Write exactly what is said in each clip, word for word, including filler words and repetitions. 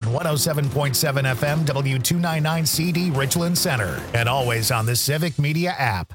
on one oh seven point seven F M, W two ninety-nine C D, Richland Center, and always on the Civic Media app.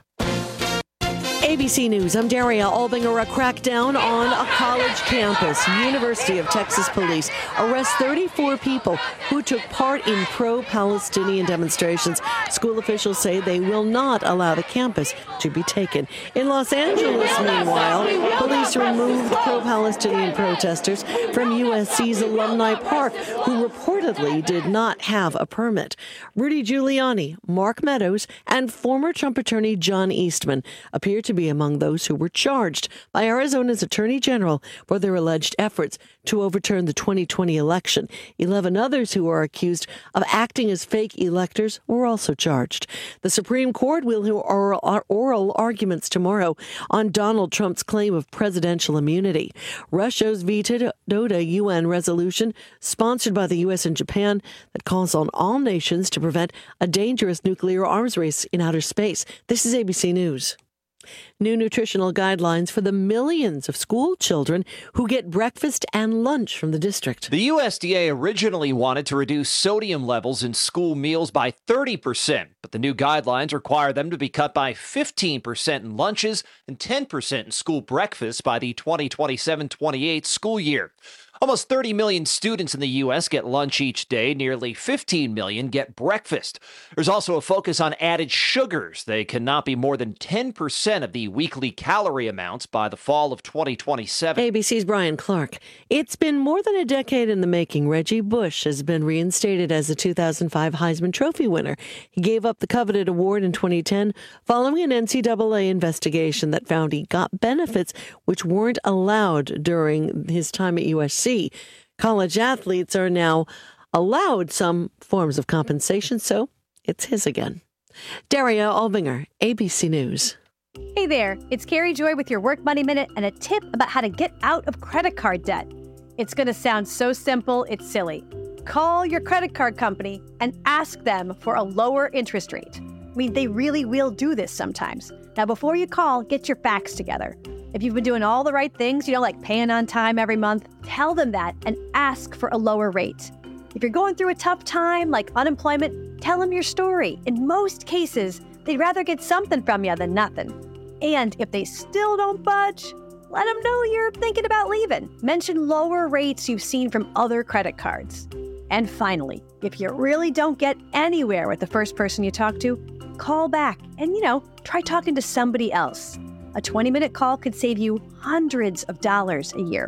A B C News, I'm Daria Albinger. A crackdown on a college campus. University of Texas police arrest thirty-four people who took part in pro-Palestinian demonstrations. School officials say they will not allow the campus to be taken. In Los Angeles, meanwhile, police removed pro-Palestinian protesters from U S C's Alumni Park, who reportedly did not have a permit. Rudy Giuliani, Mark Meadows, and former Trump attorney John Eastman appear to be among those who were charged by Arizona's Attorney General for their alleged efforts to overturn the twenty twenty election. Eleven others who are accused of acting as fake electors were also charged. The Supreme Court will hear oral, oral arguments tomorrow on Donald Trump's claim of presidential immunity. Russia's vetoed a U N resolution sponsored by the U S and Japan that calls on all nations to prevent a dangerous nuclear arms race in outer space. This is A B C News. New nutritional guidelines for the millions of school children who get breakfast and lunch from the district. The U S D A originally wanted to reduce sodium levels in school meals by thirty percent, but the new guidelines require them to be cut by fifteen percent in lunches and ten percent in school breakfasts by the twenty twenty-seven twenty-eight school year. Almost thirty million students in the U S get lunch each day. Nearly fifteen million get breakfast. There's also a focus on added sugars. They cannot be more than ten percent of the weekly calorie amounts by the fall of twenty twenty-seven. A B C's Brian Clark. It's been more than a decade in the making. Reggie Bush has been reinstated as the two thousand five Heisman Trophy winner. He gave up the coveted award in twenty ten following an N C double A investigation that found he got benefits which weren't allowed during his time at U S C. College athletes are now allowed some forms of compensation, so it's his again. Daria Albinger, A B C News. Hey there, it's Carrie Joy with your Work Money Minute and a tip about how to get out of credit card debt. It's going to sound so simple, it's silly. Call your credit card company and ask them for a lower interest rate. I mean, they really will do this sometimes. Now, before you call, get your facts together. If you've been doing all the right things, you know, like paying on time every month, tell them that and ask for a lower rate. If you're going through a tough time, like unemployment, tell them your story. In most cases, they'd rather get something from you than nothing. And if they still don't budge, let them know you're thinking about leaving. Mention lower rates you've seen from other credit cards. And finally, if you really don't get anywhere with the first person you talk to, call back and, you know, try talking to somebody else. A twenty-minute call could save you hundreds of dollars a year.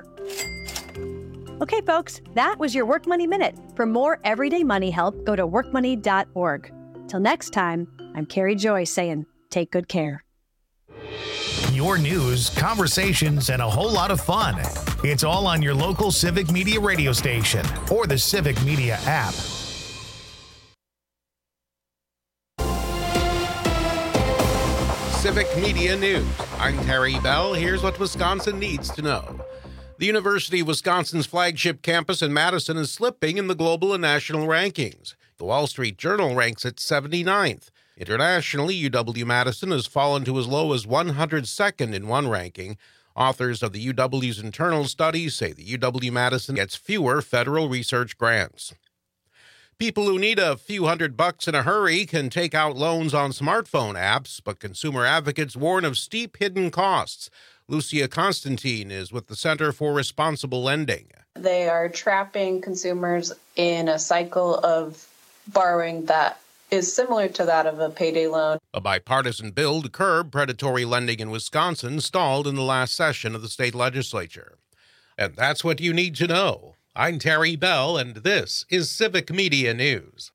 Okay, folks, that was your Work Money Minute. For more everyday money help, go to work money dot org. Till next time, I'm Carrie Joy saying, take good care. Your news, conversations, and a whole lot of fun. It's all on your local Civic Media radio station or the Civic Media app. Civic Media News. I'm Terry Bell. Here's what Wisconsin needs to know. The University of Wisconsin's flagship campus in Madison is slipping in the global and national rankings. The Wall Street Journal ranks it seventy-ninth. Internationally, U W-Madison has fallen to as low as one hundred second in one ranking. Authors of the U W's internal studies say the U W-Madison gets fewer federal research grants. People who need a few hundred bucks in a hurry can take out loans on smartphone apps, but consumer advocates warn of steep hidden costs. Lucia Constantine is with the Center for Responsible Lending. They are trapping consumers in a cycle of borrowing that is similar to that of a payday loan. A bipartisan bill to curb predatory lending in Wisconsin stalled in the last session of the state legislature. And that's what you need to know. I'm Terry Bell, and this is Civic Media News.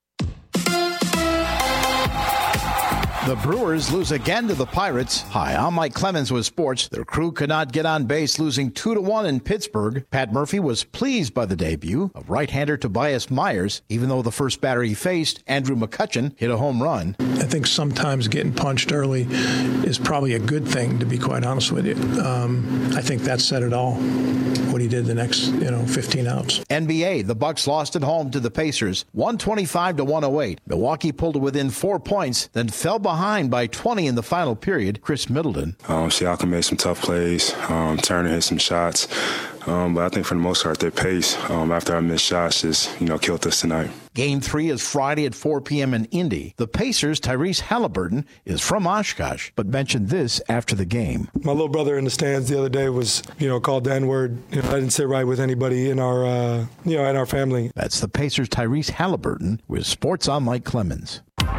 The Brewers lose again to the Pirates. Hi, I'm Mike Clemens with sports. Their crew could not get on base, losing two to one in Pittsburgh. Pat Murphy was pleased by the debut of right-hander Tobias Myers, even though the first batter he faced, Andrew McCutchen, hit a home run. I think sometimes getting punched early is probably a good thing, to be quite honest with you. Um, I think that said it all, what he did the next, you know, fifteen outs. N B A, the Bucks lost at home to the Pacers, one twenty-five to one oh eight. Milwaukee pulled it within four points, then fell behind by twenty in the final period. Chris Middleton. Um, Siakam made some tough plays. Um, Turner hit some shots. Um, but I think for the most part, their pace um, after our missed shots just, you know, killed us tonight. Game three is Friday at four p.m. in Indy. The Pacers' Tyrese Halliburton is from Oshkosh, but mentioned this after the game. My little brother in the stands the other day was, you know, called the N-word. You know, I didn't sit right with anybody in our, uh, you know, in our family. That's the Pacers' Tyrese Halliburton with Sports on Mike Clemens.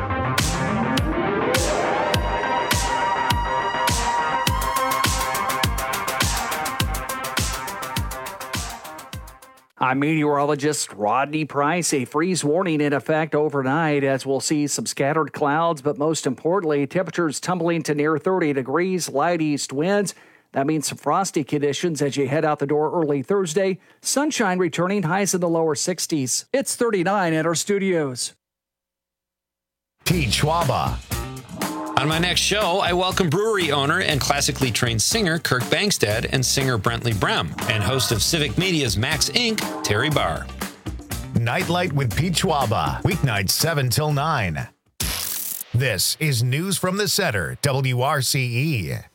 I'm meteorologist Rodney Price. A freeze warning in effect overnight as we'll see some scattered clouds, but most importantly, temperatures tumbling to near thirty degrees, light east winds. That means some frosty conditions as you head out the door early Thursday. Sunshine returning, highs in the lower sixties. It's thirty-nine at our studios. Pete Schwaba. On my next show, I welcome brewery owner and classically trained singer Kirk Bangstad and singer Brentley Brem, and host of Civic Media's Max Incorporated, Terry Barr. Nightlight with Pete Schwaba, weeknights seven till nine. This is News from the Center, W R C E.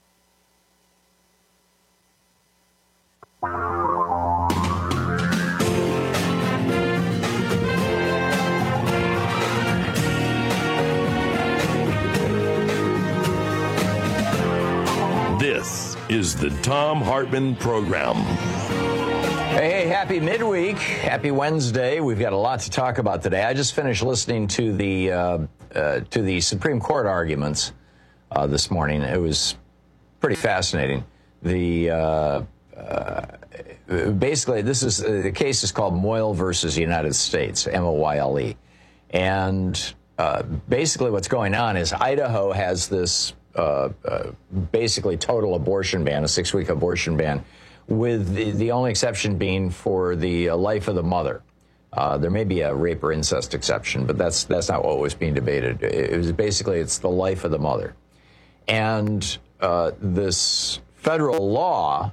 This is the Thom Hartmann Program. Hey, hey, happy midweek. Happy Wednesday. We've got a lot to talk about today. I just finished listening to the uh, uh, to the Supreme Court arguments uh, this morning. It was pretty fascinating. The uh, uh, basically, this is uh, the case is called Moyle versus United States, M O Y L E, and uh, basically what's going on is Idaho has this uh, uh, basically total abortion ban, a six-week abortion ban, with the, the only exception being for the uh, life of the mother. Uh, there may be a rape or incest exception, but that's that's not what was being debated. It was basically it's the life of the mother, and uh, this federal law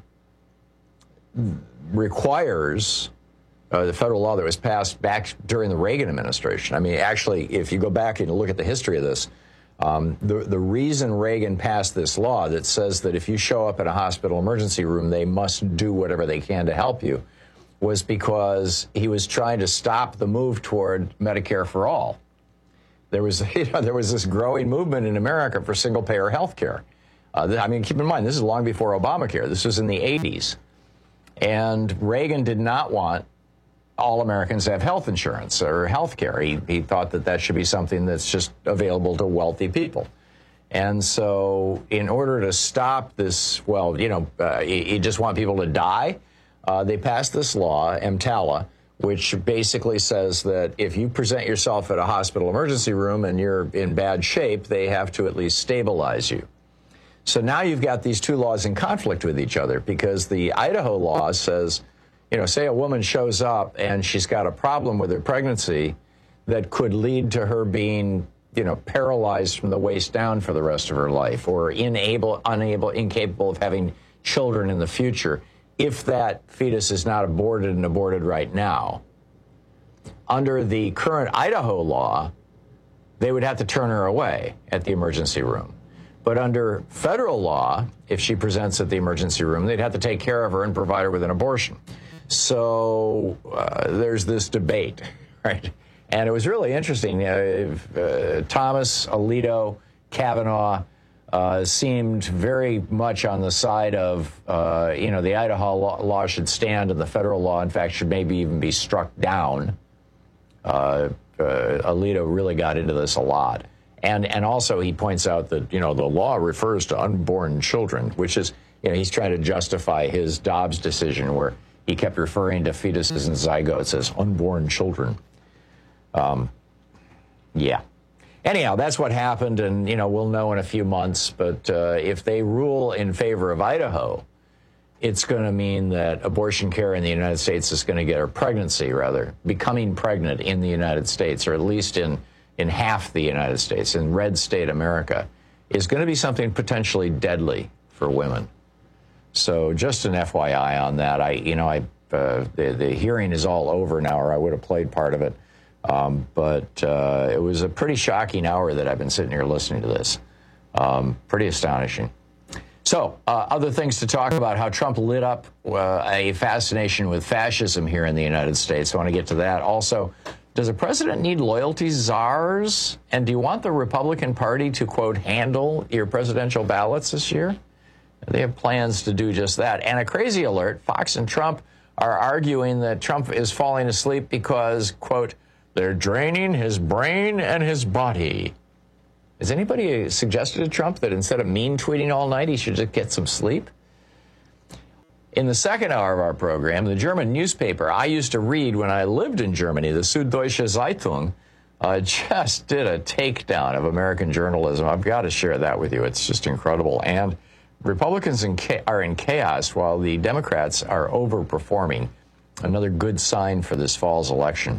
requires uh, the federal law that was passed back during the Reagan administration. I mean, actually, if you go back and look at the history of this, um, the the reason Reagan passed this law that says that if you show up at a hospital emergency room, they must do whatever they can to help you, was because he was trying to stop the move toward Medicare for all. There was, you know, there was this growing movement in America for single-payer health care. Uh, I mean, keep in mind, this is long before Obamacare. This was in the eighties. And Reagan did not want all Americans to have health insurance or health care. He, he thought that that should be something that's just available to wealthy people. And so in order to stop this, well, you know, uh, you, you just want people to die, uh, they passed this law, EMTALA, which basically says that if you present yourself at a hospital emergency room and you're in bad shape, they have to at least stabilize you. So now you've got these two laws in conflict with each other, because the Idaho law says, you know, say a woman shows up and she's got a problem with her pregnancy that could lead to her being, you know, paralyzed from the waist down for the rest of her life, or unable, unable, incapable of having children in the future, if that fetus is not aborted and aborted right now. Under the current Idaho law, they would have to turn her away at the emergency room. But under federal law, if she presents at the emergency room, they'd have to take care of her and provide her with an abortion. So uh, there's this debate, right? And it was really interesting. Uh, uh, Thomas, Alito, Kavanaugh uh, seemed very much on the side of, uh, you know, the Idaho law, law should stand and the federal law, in fact, should maybe even be struck down. Uh, uh, Alito really got into this a lot. And and also he points out that, you know, the law refers to unborn children, which is, you know, he's trying to justify his Dobbs decision where he kept referring to fetuses and zygotes as unborn children. Um, yeah. Anyhow, that's what happened, and, you know, we'll know in a few months. But uh, if they rule in favor of Idaho, it's going to mean that abortion care in the United States is going to get, or pregnancy, rather, becoming pregnant in the United States, or at least in in half the United States, in red state America, is going to be something potentially deadly for women. So just an F Y I on that. I, you know, I uh, the, the hearing is all over now, or I would have played part of it. Um, but uh, it was a pretty shocking hour that I've been sitting here listening to this. Um, pretty astonishing. So, uh, other things to talk about, how Trump lit up uh, a fascination with fascism here in the United States. I want to get to that. Also, does a president need loyalty czars? And do you want the Republican Party to, quote, handle your presidential ballots this year? They have plans to do just that. And a crazy alert, Fox and Trump are arguing that Trump is falling asleep because, quote, they're draining his brain and his body. Has anybody suggested to Trump that instead of mean tweeting all night, he should just get some sleep? In the second hour of our program, the German newspaper I used to read when I lived in Germany, the Süddeutsche Zeitung, uh, just did a takedown of American journalism. I've got to share that with you. It's just incredible. And Republicans in cha- are in chaos while the Democrats are overperforming. Another good sign for this fall's election.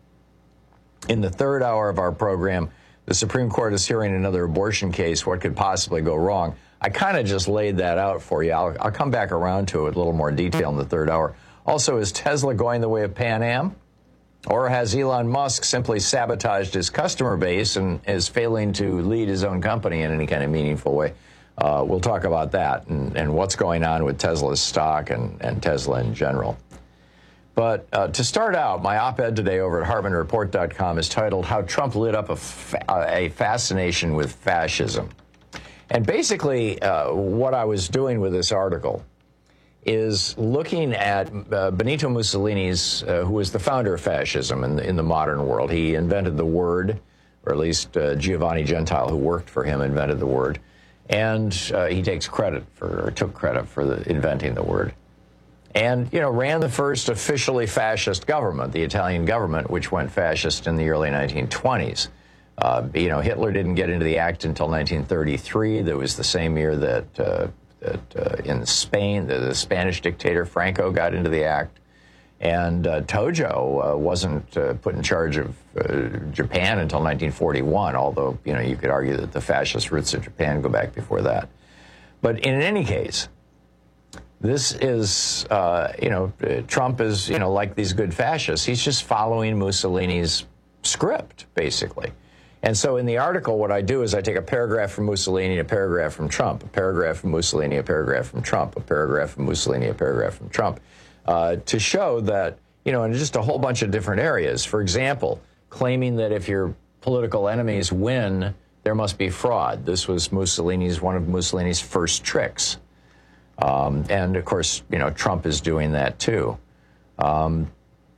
In the third hour of our program, the Supreme Court is hearing another abortion case. What could possibly go wrong? I kind of just laid that out for you. I'll, I'll come back around to it with a little more detail in the third hour. Also, is Tesla going the way of Pan Am? Or has Elon Musk simply sabotaged his customer base and is failing to lead his own company in any kind of meaningful way? Uh, we'll talk about that and, and what's going on with Tesla's stock and, and Tesla in general. But uh, to start out, my op-ed today over at Hartman Report dot com is titled, How Trump Lit Up a, fa- a Fascination with Fascism. And basically, uh, what I was doing with this article is looking at uh, Benito Mussolini's, uh, who was the founder of fascism in the, in the modern world. He invented the word, or at least uh, Giovanni Gentile, who worked for him, invented the word. And uh, he takes credit for, or took credit for the, inventing the word. And, you know, ran the first officially fascist government, the Italian government, which went fascist in the early nineteen twenties. Uh, you know, Hitler didn't get into the act until nineteen thirty-three. That was the same year that, uh, that uh, in Spain, the, the Spanish dictator Franco got into the act. And uh, Tojo uh, wasn't uh, put in charge of uh, Japan until nineteen forty-one, although, you know, you could argue that the fascist roots of Japan go back before that. But in any case, this is, uh, you know, Trump is, you know, like these good fascists. He's just following Mussolini's script, basically. And so in the article, what I do is I take a paragraph from Mussolini, a paragraph from Trump, a paragraph from Mussolini, a paragraph from Trump, a paragraph from Mussolini, a paragraph from Trump, uh, to show that, you know, in just a whole bunch of different areas. For example, claiming that if your political enemies win, there must be fraud. This was Mussolini's, one of Mussolini's first tricks. Um, and, of course, you know, Trump is doing that, too. Um,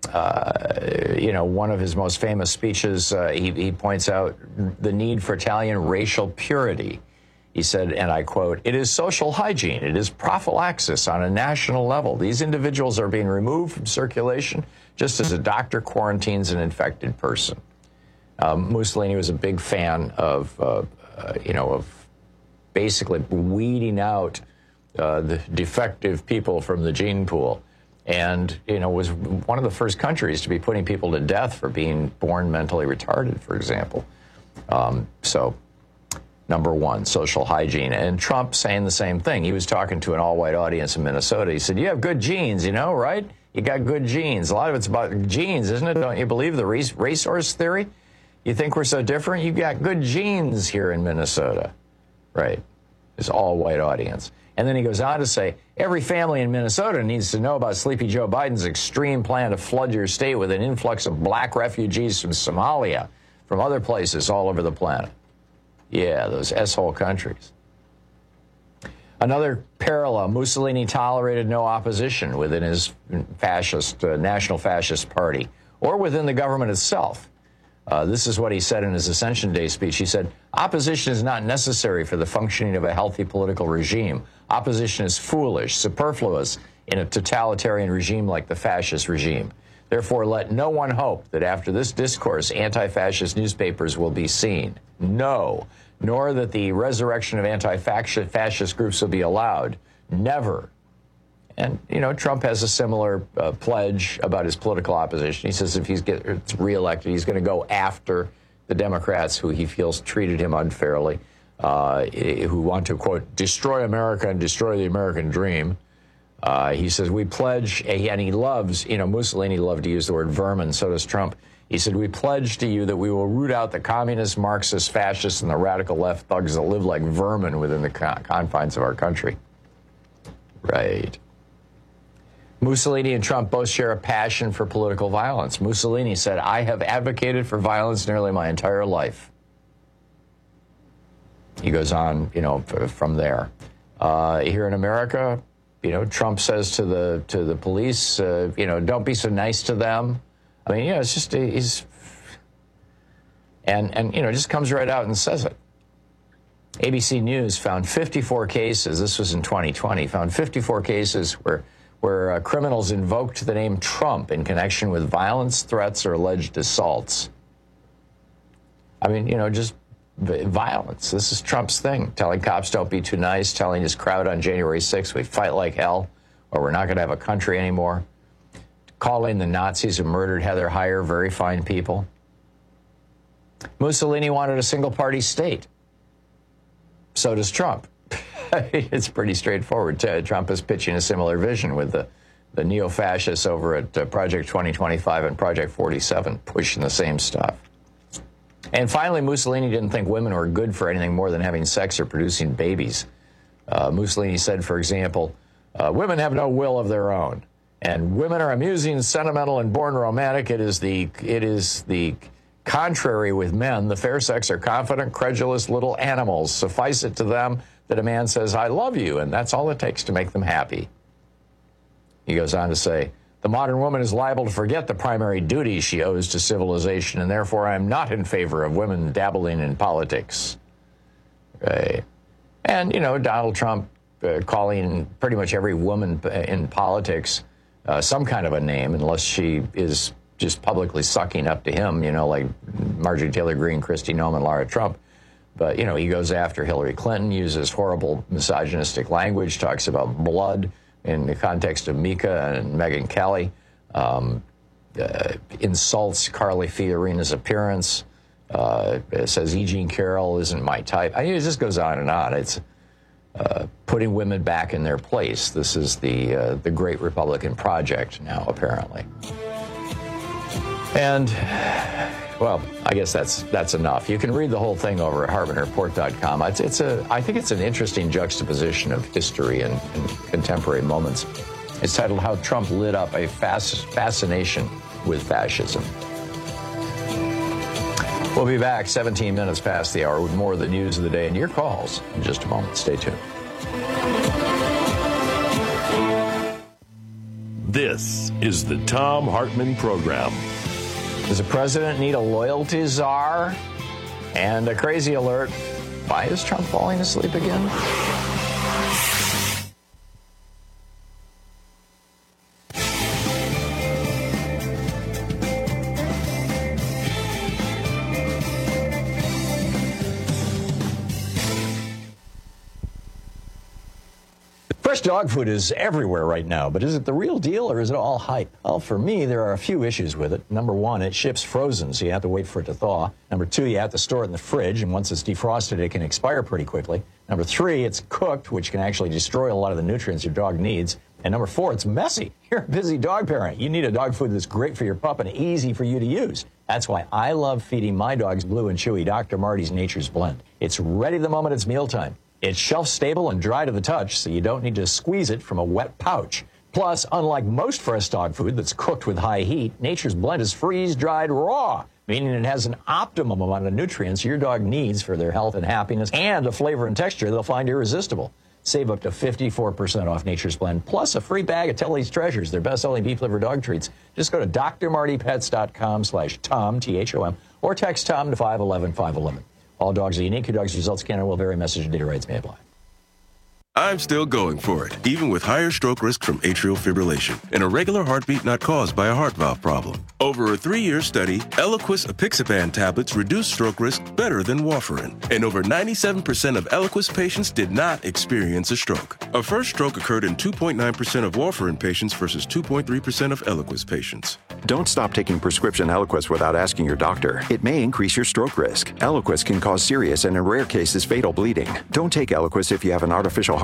uh, you know, one of his most famous speeches, uh, he, he points out the need for Italian racial purity. He said, and I quote, "It is social hygiene. It is prophylaxis on a national level. These individuals are being removed from circulation just as a doctor quarantines an infected person." Um, Mussolini was a big fan of, uh, uh, you know, of basically weeding out Uh, the defective people from the gene pool, and, you know, was one of the first countries to be putting people to death for being born mentally retarded, for example. Um, so, number one, social hygiene. And Trump saying the same thing. He was talking to an all-white audience in Minnesota. He said, "You have good genes, you know, right? You got good genes. A lot of it's about genes, isn't it? Don't you believe the race racehorse theory? You think we're so different? You got good genes here in Minnesota." Right. This all-white audience. And then he goes on to say, every family in Minnesota needs to know about Sleepy Joe Biden's extreme plan to flood your state with an influx of black refugees from Somalia, from other places all over the planet. Yeah, those S-hole countries. Another parallel, Mussolini tolerated no opposition within his fascist, uh, National Fascist Party, or within the government itself. Uh, this is what he said in his Ascension Day speech. He said, "Opposition is not necessary for the functioning of a healthy political regime. Opposition is foolish, superfluous in a totalitarian regime like the fascist regime. Therefore, let no one hope that after this discourse, anti-fascist newspapers will be seen. No, nor that the resurrection of anti-fascist groups will be allowed. Never." And, you know, Trump has a similar uh, pledge about his political opposition. He says if he gets reelected, he's going to go after the Democrats who he feels treated him unfairly, uh, who want to, quote, destroy America and destroy the American dream. Uh, he says, we pledge, and he loves, you know, Mussolini loved to use the word vermin, so does Trump. He said, we pledge to you that we will root out the communists, Marxists, fascists, and the radical left thugs that live like vermin within the con- confines of our country. Right. Mussolini and Trump both share a passion for political violence. Mussolini said, I have advocated for violence nearly my entire life. He goes on, you know, from there. Uh, here in America, you know, Trump says to the to the police, uh, you know, don't be so nice to them. I mean, you know, it's just, he's, and, and, you know, just comes right out and says it. A B C News found fifty-four cases, this was in twenty twenty, found fifty-four cases where, where uh, criminals invoked the name Trump in connection with violence, threats, or alleged assaults. I mean, you know, just violence. This is Trump's thing, telling cops don't be too nice, telling his crowd on January sixth, we fight like hell, or we're not going to have a country anymore. Calling the Nazis who murdered Heather Heyer very fine people. Mussolini wanted a single-party state. So does Trump. It's pretty straightforward. Trump is pitching a similar vision with the, the neo-fascists over at uh, Project twenty twenty-five and Project forty-seven pushing the same stuff. And finally, Mussolini didn't think women were good for anything more than having sex or producing babies. Uh, Mussolini said, for example, uh, women have no will of their own. And women are amusing, sentimental, and born romantic. It is the it is the contrary with men. The fair sex are confident, credulous little animals. Suffice it to them that a man says, I love you, and that's all it takes to make them happy. He goes on to say, the modern woman is liable to forget the primary duties she owes to civilization, and therefore I am not in favor of women dabbling in politics. Right. And, you know, Donald Trump uh, calling pretty much every woman in politics Uh, some kind of a name, unless she is just publicly sucking up to him, you know, like Marjorie Taylor Greene, Kristi Noem, Lara Trump. But, you know, he goes after Hillary Clinton, uses horrible misogynistic language, talks about blood in the context of Mika and Megyn Kelly, um, uh, insults Carly Fiorina's appearance, uh, says E. Jean Carroll isn't my type. I mean, it just goes on and on. It's Uh, putting women back in their place. This is the uh, the great Republican project now, apparently. And, well, I guess that's that's enough. You can read the whole thing over at Harbin Report dot com. It's, it's a, I think it's an interesting juxtaposition of history and, and contemporary moments. It's titled How Trump Lit Up a Fas- Fascination with Fascism. We'll be back seventeen minutes past the hour with more of the news of the day and your calls in just a moment. Stay tuned. This is the Thom Hartmann Program. Does the president need a loyalty czar? And a crazy alert. Why is Trump falling asleep again? Fresh dog food is everywhere right now, but is it the real deal or is it all hype? Well, for me, there are a few issues with it. Number one, it ships frozen, so you have to wait for it to thaw. Number two, you have to store it in the fridge, and once it's defrosted, it can expire pretty quickly. Number three, it's cooked, which can actually destroy a lot of the nutrients your dog needs. And number four, it's messy. You're a busy dog parent. You need a dog food that's great for your pup and easy for you to use. That's why I love feeding my dogs Blue and Chewy Doctor Marty's Nature's Blend. It's ready the moment it's mealtime. It's shelf-stable and dry to the touch, so you don't need to squeeze it from a wet pouch. Plus, unlike most fresh dog food that's cooked with high heat, Nature's Blend is freeze-dried raw, meaning it has an optimum amount of nutrients your dog needs for their health and happiness, and a flavor and texture they'll find irresistible. Save up to fifty-four percent off Nature's Blend, plus a free bag of Telly's Treasures, their best-selling beef liver dog treats. Just go to D R Marty Pets dot com slash Tom, T H O M, or text Tom to five one one, five one one. All dogs are unique. Your dog's results can and will vary. Message and data rates may apply. I'm still going for it, even with higher stroke risk from atrial fibrillation, an irregular heartbeat not caused by a heart valve problem. Over a three-year study, Eliquis apixaban tablets reduced stroke risk better than warfarin, and over ninety-seven percent of Eliquis patients did not experience a stroke. A first stroke occurred in two point nine percent of warfarin patients versus two point three percent of Eliquis patients. Don't stop taking prescription Eliquis without asking your doctor. It may increase your stroke risk. Eliquis can cause serious and, in rare cases, fatal bleeding. Don't take Eliquis if you have an artificial heart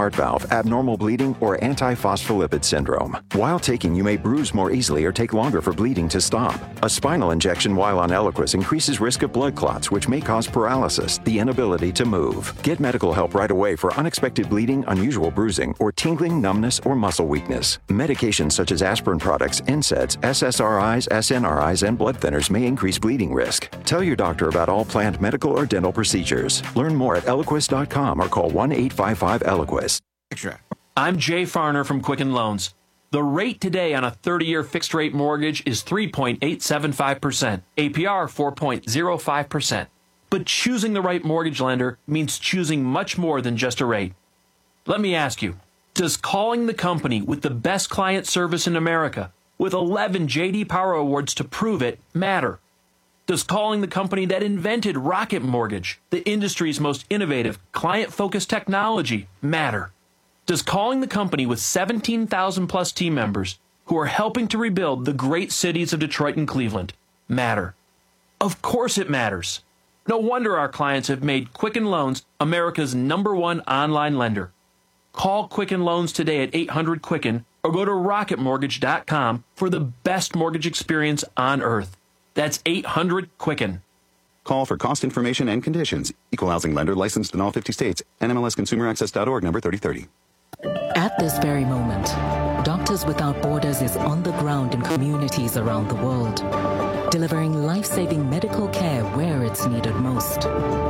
heart valve, abnormal bleeding, or antiphospholipid syndrome. While taking, you may bruise more easily or take longer for bleeding to stop. A spinal injection while on Eliquis increases risk of blood clots, which may cause paralysis, the inability to move. Get medical help right away for unexpected bleeding, unusual bruising, or tingling, numbness, or muscle weakness. Medications such as aspirin products, N SAIDs, S S R Is, S N R Is, and blood thinners may increase bleeding risk. Tell your doctor about all planned medical or dental procedures. Learn more at Eliquis dot com or call one eight five five Eliquis. I'm Jay Farner from Quicken Loans. The rate today on a thirty-year fixed-rate mortgage is three point eight seven five percent, A P R four point zero five percent. But choosing the right mortgage lender means choosing much more than just a rate. Let me ask you, does calling the company with the best client service in America, with eleven J D Power Awards to prove it, matter? Does calling the company that invented Rocket Mortgage, the industry's most innovative, client-focused technology, matter? Does calling the company with seventeen thousand plus team members who are helping to rebuild the great cities of Detroit and Cleveland matter? Of course it matters. No wonder our clients have made Quicken Loans America's number one online lender. Call Quicken Loans today at eight hundred Quicken or go to rocket mortgage dot com for the best mortgage experience on earth. That's eight hundred Quicken. Call for cost information and conditions. Equal housing lender licensed in all fifty states. N M L S consumer access dot org number thirty thirty. At this very moment, Doctors Without Borders is on the ground in communities around the world, delivering life-saving medical care where it's needed most.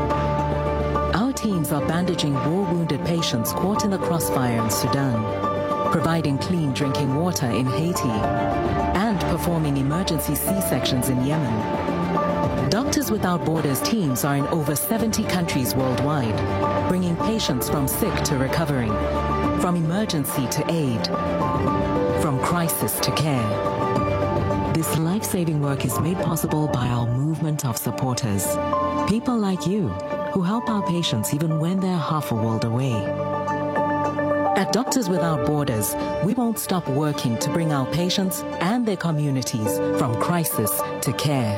Our teams are bandaging war-wounded patients caught in the crossfire in Sudan, providing clean drinking water in Haiti, and performing emergency C-sections in Yemen. Doctors Without Borders teams are in over seventy countries worldwide, bringing patients from sick to recovering, from emergency to aid, from crisis to care. This life-saving work is made possible by our movement of supporters, people like you who help our patients even when they're half a world away. At Doctors Without Borders, we won't stop working to bring our patients and their communities from crisis to care.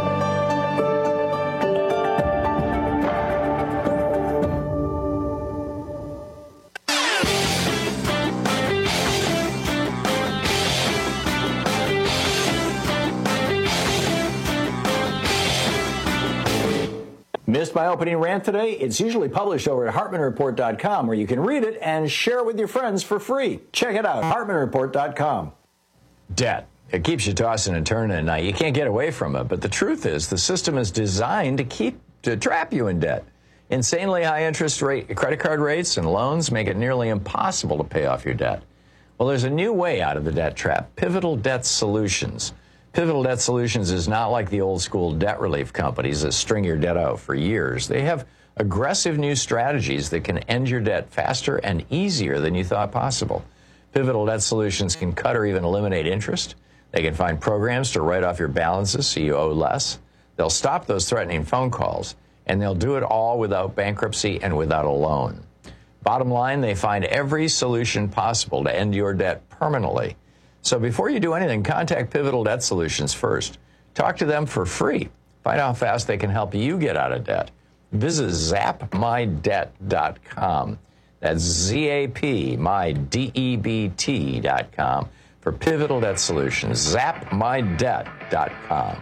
Missed my opening rant today? It's usually published over at Hartman Report dot com, where you can read it and share it with your friends for free. Check it out, Hartman Report dot com. Debt. It keeps you tossing and turning at night. You can't get away from it. But the truth is, the system is designed to keep, to trap you in debt. Insanely high interest rate credit card rates and loans make it nearly impossible to pay off your debt. Well, there's a new way out of the debt trap, Pivotal Debt Solutions. Pivotal Debt Solutions is not like the old school debt relief companies that string your debt out for years. They have aggressive new strategies that can end your debt faster and easier than you thought possible. Pivotal Debt Solutions can cut or even eliminate interest. They can find programs to write off your balances so you owe less. They'll stop those threatening phone calls, and they'll do it all without bankruptcy and without a loan. Bottom line, they find every solution possible to end your debt permanently. So before you do anything, contact Pivotal Debt Solutions first. Talk to them for free. Find out how fast they can help you get out of debt. Visit zap my debt dot com. That's Z A P, my D E B T dot com for Pivotal Debt Solutions. zap my debt dot com.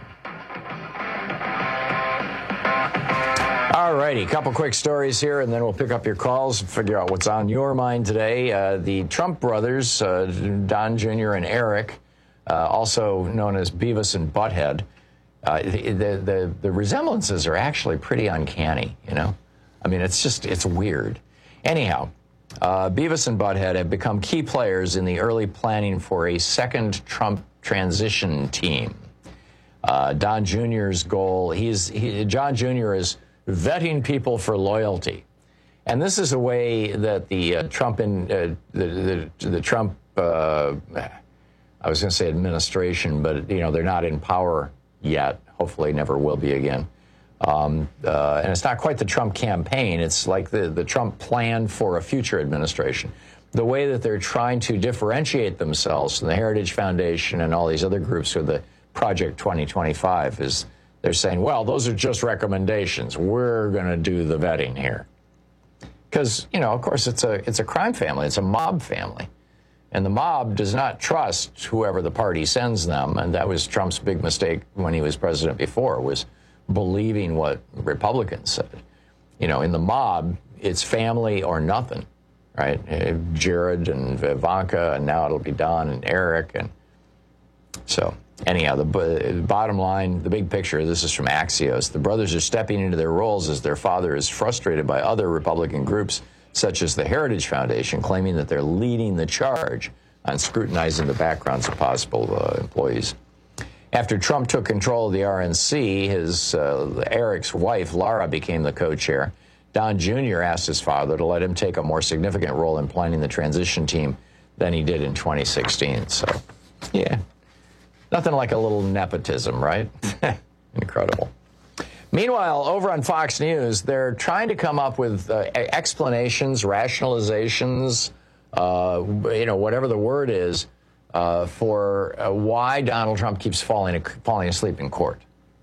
All righty, a couple quick stories here, and then we'll pick up your calls and figure out what's on your mind today. Uh, the Trump brothers, uh, Don Junior and Eric, uh, also known as Beavis and Butthead, uh, the, the, the resemblances are actually pretty uncanny, you know? I mean, it's just, it's weird. Anyhow, uh, Beavis and Butthead have become key players in the early planning for a second Trump transition team. Uh, Don Junior's goal, he's, he, John Junior is vetting people for loyalty. And this is a way that the uh, Trump, in, uh, the, the, the Trump, uh, I was going to say administration, but, you know, they're not in power yet. Hopefully never will be again. Um, uh, and it's not quite the Trump campaign. It's like the, the Trump plan for a future administration. The way that they're trying to differentiate themselves from the Heritage Foundation and all these other groups with the Project twenty twenty-five is they're saying, well, those are just recommendations. We're going to do the vetting here. Because, you know, of course, it's a it's a crime family. It's a mob family. And the mob does not trust whoever the party sends them. And that was Trump's big mistake when he was president before, was believing what Republicans said. You know, in the mob, it's family or nothing, right? Jared and Ivanka, and now it'll be Don and Eric. And so, anyhow, the, the bottom line, the big picture, this is from Axios. The brothers are stepping into their roles as their father is frustrated by other Republican groups, such as the Heritage Foundation, claiming that they're leading the charge on scrutinizing the backgrounds of possible uh, employees. After Trump took control of the R N C, his uh, Eric's wife, Laura, became the co-chair. Don Junior asked his father to let him take a more significant role in planning the transition team than he did in twenty sixteen. So, yeah, nothing like a little nepotism, right? Incredible. Meanwhile, over on Fox News, they're trying to come up with uh, explanations, rationalizations, uh, you know, whatever the word is, uh, for uh, why Donald Trump keeps falling falling asleep in court.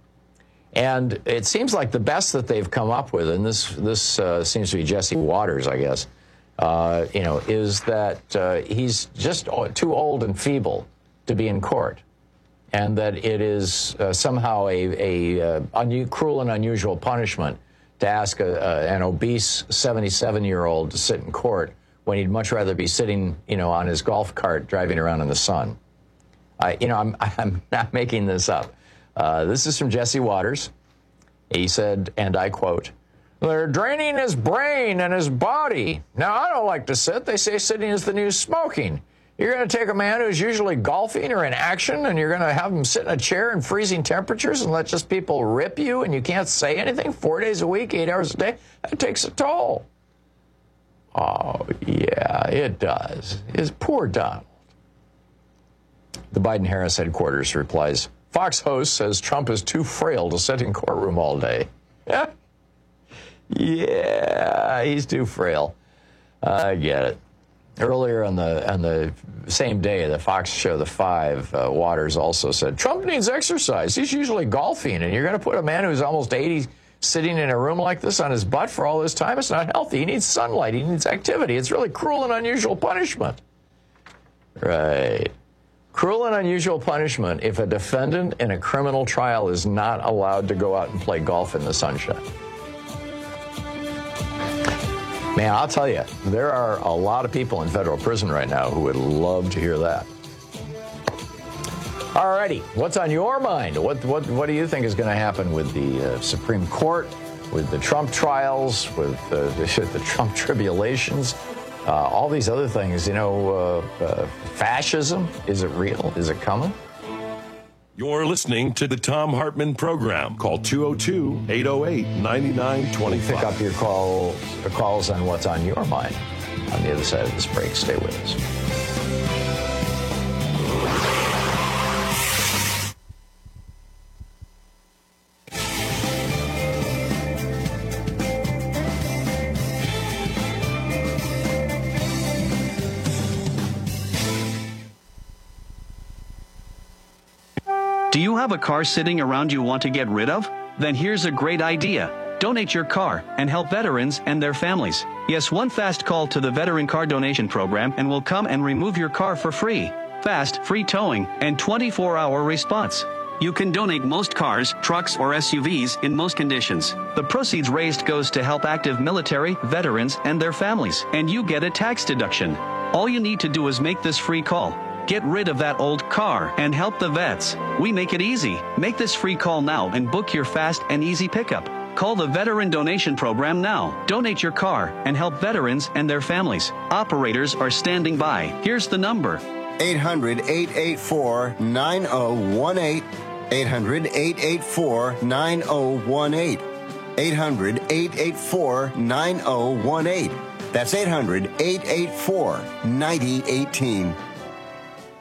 And it seems like the best that they've come up with, and this this uh, seems to be Jesse Waters, I guess, uh, you know, is that uh, he's just too old and feeble to be in court, and that it is uh, somehow a, a uh, un- cruel and unusual punishment to ask a, a, an obese seventy-seven-year-old to sit in court when he'd much rather be sitting, you know, on his golf cart driving around in the sun. I, you know, I'm I'm not making this up. Uh, this is from Jesse Waters. He said, and I quote, "They're draining his brain and his body. Now, I don't like to sit. They say sitting is the new smoking. You're going to take a man who's usually golfing or in action, and you're going to have him sit in a chair in freezing temperatures and let just people rip you, and you can't say anything four days a week, eight hours a day? That takes a toll." Oh, yeah, it does. It's poor Donald. The Biden-Harris headquarters replies, "Fox host says Trump is too frail to sit in courtroom all day." Yeah, yeah, he's too frail. I get it. Earlier on the on the same day, the Fox show, The Five, uh, Waters also said, "Trump needs exercise. He's usually golfing, and you're going to put a man who's almost eighty sitting in a room like this on his butt for all this time? It's not healthy. He needs sunlight. He needs activity. It's really cruel and unusual punishment." Right. Cruel and unusual punishment if a defendant in a criminal trial is not allowed to go out and play golf in the sunshine. Man, I'll tell you, there are a lot of people in federal prison right now who would love to hear that. All righty, what's on your mind? What what what do you think is going to happen with the uh, Supreme Court, with the Trump trials, with uh, the, the Trump tribulations? Uh, all these other things, you know, uh, uh, fascism, is it real? Is it coming? You're listening to the Thom Hartmann Program. Call two oh two, eight oh eight, nine nine two five. Pick up your call, calls on what's on your mind on the other side of this break. Stay with us. Do you have a car sitting around you want to get rid of? Then here's a great idea. Donate your car and help veterans and their families. Yes, one fast call to the Veteran Car Donation Program and we'll come and remove your car for free. Fast, free towing, and twenty-four hour response. You can donate most cars, trucks, or S U Vs in most conditions. The proceeds raised goes to help active military, veterans, and their families, and you get a tax deduction. All you need to do is make this free call. Get rid of that old car and help the vets. We make it easy. Make this free call now and book your fast and easy pickup. Call the Veteran Donation Program now. Donate your car and help veterans and their families. Operators are standing by. Here's the number. eight hundred, eight eight four, nine oh one eight. eight hundred, eight eight four, nine oh one eight. eight hundred, eight eight four, nine oh one eight. That's eight hundred, eight eight four, nine oh one eight.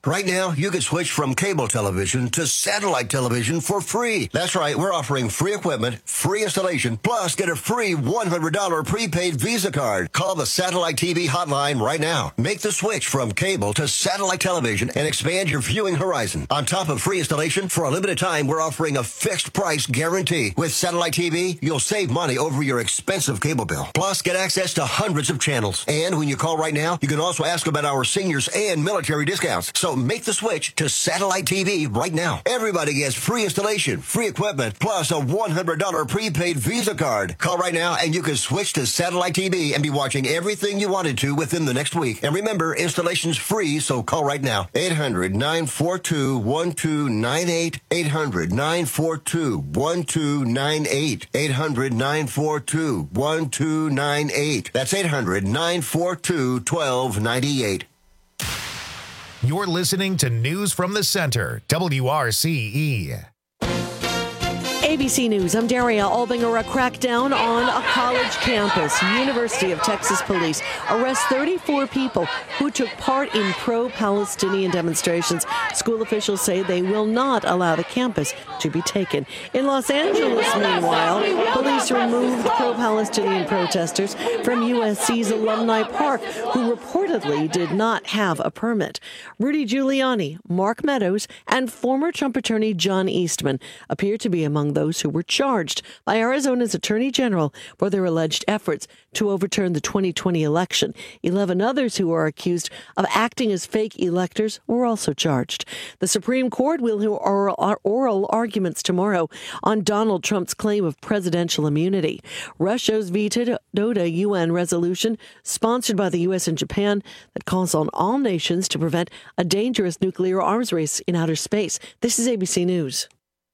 Right now, you can switch from cable television to satellite television for free. That's right, we're offering free equipment, free installation, plus get a free one hundred dollars prepaid Visa card. Call the Satellite T V hotline right now. Make the switch from cable to satellite television and expand your viewing horizon. On top of free installation, for a limited time, we're offering a fixed price guarantee. With Satellite T V, you'll save money over your expensive cable bill. Plus, get access to hundreds of channels. And when you call right now, you can also ask about our seniors and military discounts. So make the switch to Satellite T V right now. Everybody gets free installation, free equipment, plus a one hundred dollars prepaid Visa card. Call right now and you can switch to Satellite T V and be watching everything you wanted to within the next week. And remember, installation's free, so call right now. eight hundred, nine four two, one two nine eight. eight hundred, nine four two, one two nine eight. eight hundred, nine four two, one two nine eight. That's eight hundred, nine four two, one two nine eight. You're listening to News from the Center, W R C E. A B C News, I'm Daria Albinger. A crackdown on a college campus. University of Texas police arrest thirty-four people who took part in pro-Palestinian demonstrations. School officials say they will not allow the campus to be taken. In Los Angeles, meanwhile, police removed pro-Palestinian protesters from U S C's Alumni Park, who reportedly did not have a permit. Rudy Giuliani, Mark Meadows, and former Trump attorney John Eastman appear to be among those who were charged by Arizona's Attorney General for their alleged efforts to overturn the twenty twenty election. Eleven others who are accused of acting as fake electors were also charged. The Supreme Court will hear oral, oral arguments tomorrow on Donald Trump's claim of presidential immunity. Russia's vetoed a U N resolution sponsored by the U S and Japan that calls on all nations to prevent a dangerous nuclear arms race in outer space. This is A B C News.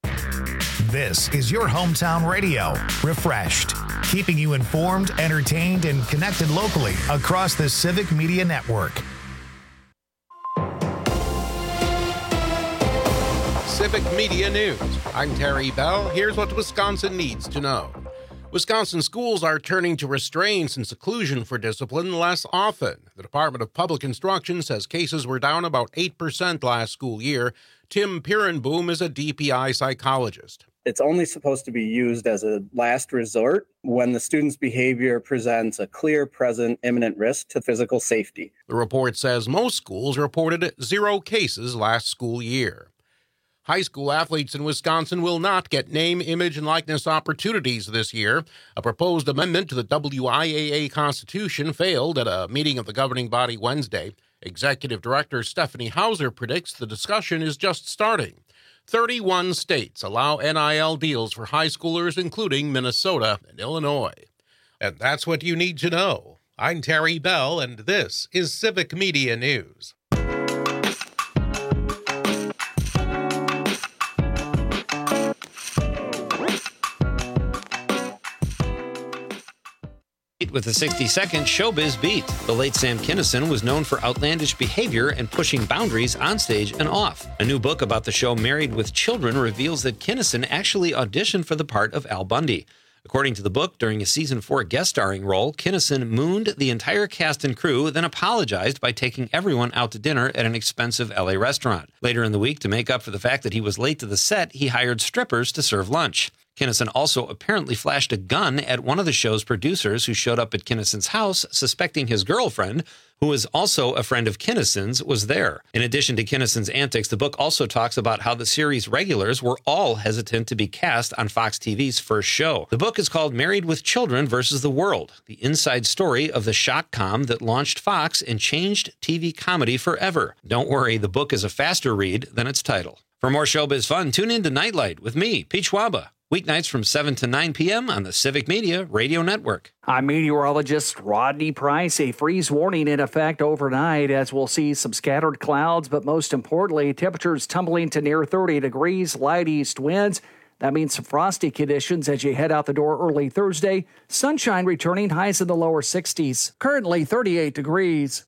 This is your hometown radio, Refreshed, keeping you informed, entertained, and connected locally across the Civic Media Network. Civic Media News. I'm Terry Bell. Here's what Wisconsin needs to know. Wisconsin schools are turning to restraints and seclusion for discipline less often. The Department of Public Instruction says cases were down about eight percent last school year. Tim Pirenboom is a D P I psychologist. It's only supposed to be used as a last resort when the student's behavior presents a clear, present, imminent risk to physical safety. The report says most schools reported zero cases last school year. High school athletes in Wisconsin will not get name, image, and likeness opportunities this year. A proposed amendment to the W I A A Constitution failed at a meeting of the governing body Wednesday. Executive Director Stephanie Hauser predicts the discussion is just starting. thirty-one states allow N I L deals for high schoolers, including Minnesota and Illinois. And that's what you need to know. I'm Terry Bell, and this is Civic Media News. With a sixty-second Showbiz Beat. The late Sam Kinison was known for outlandish behavior and pushing boundaries on stage and off. A new book about the show Married with Children reveals that Kinison actually auditioned for the part of Al Bundy. According to the book, during a season four guest starring role, Kinison mooned the entire cast and crew, then apologized by taking everyone out to dinner at an expensive L A restaurant. Later in the week, to make up for the fact that he was late to the set, he hired strippers to serve lunch. Kinison also apparently flashed a gun at one of the show's producers who showed up at Kinnison's house, suspecting his girlfriend, who was also a friend of Kinnison's, was there. In addition to Kinnison's antics, the book also talks about how the series regulars were all hesitant to be cast on Fox T V's first show. The book is called Married with Children versus the World, the inside story of the shock-com that launched Fox and changed T V comedy forever. Don't worry, the book is a faster read than its title. For more showbiz fun, tune in to Nightlight with me, Pete Schwaba. Weeknights from seven to nine p.m. on the Civic Media Radio Network. I'm meteorologist Rodney Price. A freeze warning in effect overnight as we'll see some scattered clouds, but most importantly, temperatures tumbling to near thirty degrees, light east winds. That means some frosty conditions as you head out the door early Thursday. Sunshine returning, highs in the lower sixties. Currently thirty-eight degrees.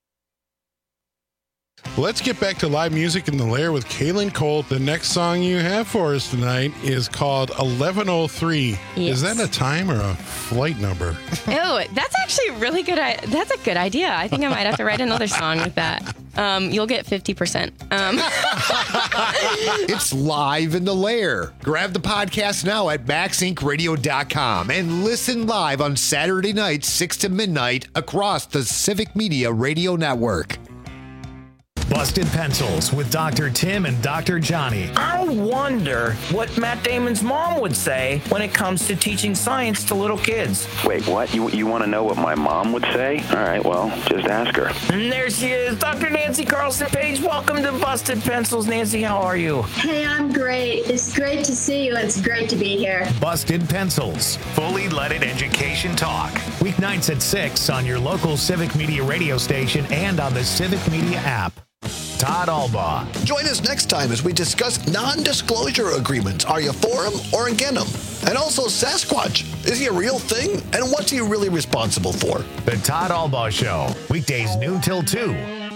Let's get back to live music in the Lair with Kaylin Cole. The next song you have for us tonight is called eleven oh three. Yes. Is that a time or a flight number? Oh, that's actually really good. That's a good idea. I think I might have to write another song with that. um, you'll get fifty percent. Um. It's live in the lair. Grab the podcast now at max inc radio dot com and listen live on Saturday nights, six to midnight, across the Civic Media Radio Network. Busted Pencils with Doctor Tim and Doctor Johnny. I wonder what Matt Damon's mom would say when it comes to teaching science to little kids. Wait, what? You you want to know what my mom would say? All right, well, just ask her. And there she is, Doctor Nancy Carlson Page. Welcome to Busted Pencils. Nancy, how are you? Hey, I'm great. It's great to see you, and it's great to be here. Busted Pencils, fully leaded education talk. Weeknights at six on your local Civic Media radio station and on the Civic Media app. Todd Albaugh. Join us next time as we discuss non-disclosure agreements. Are you for them or against them? And also Sasquatch. Is he a real thing? And what's he really responsible for? The Todd Albaugh Show. Weekdays noon till two.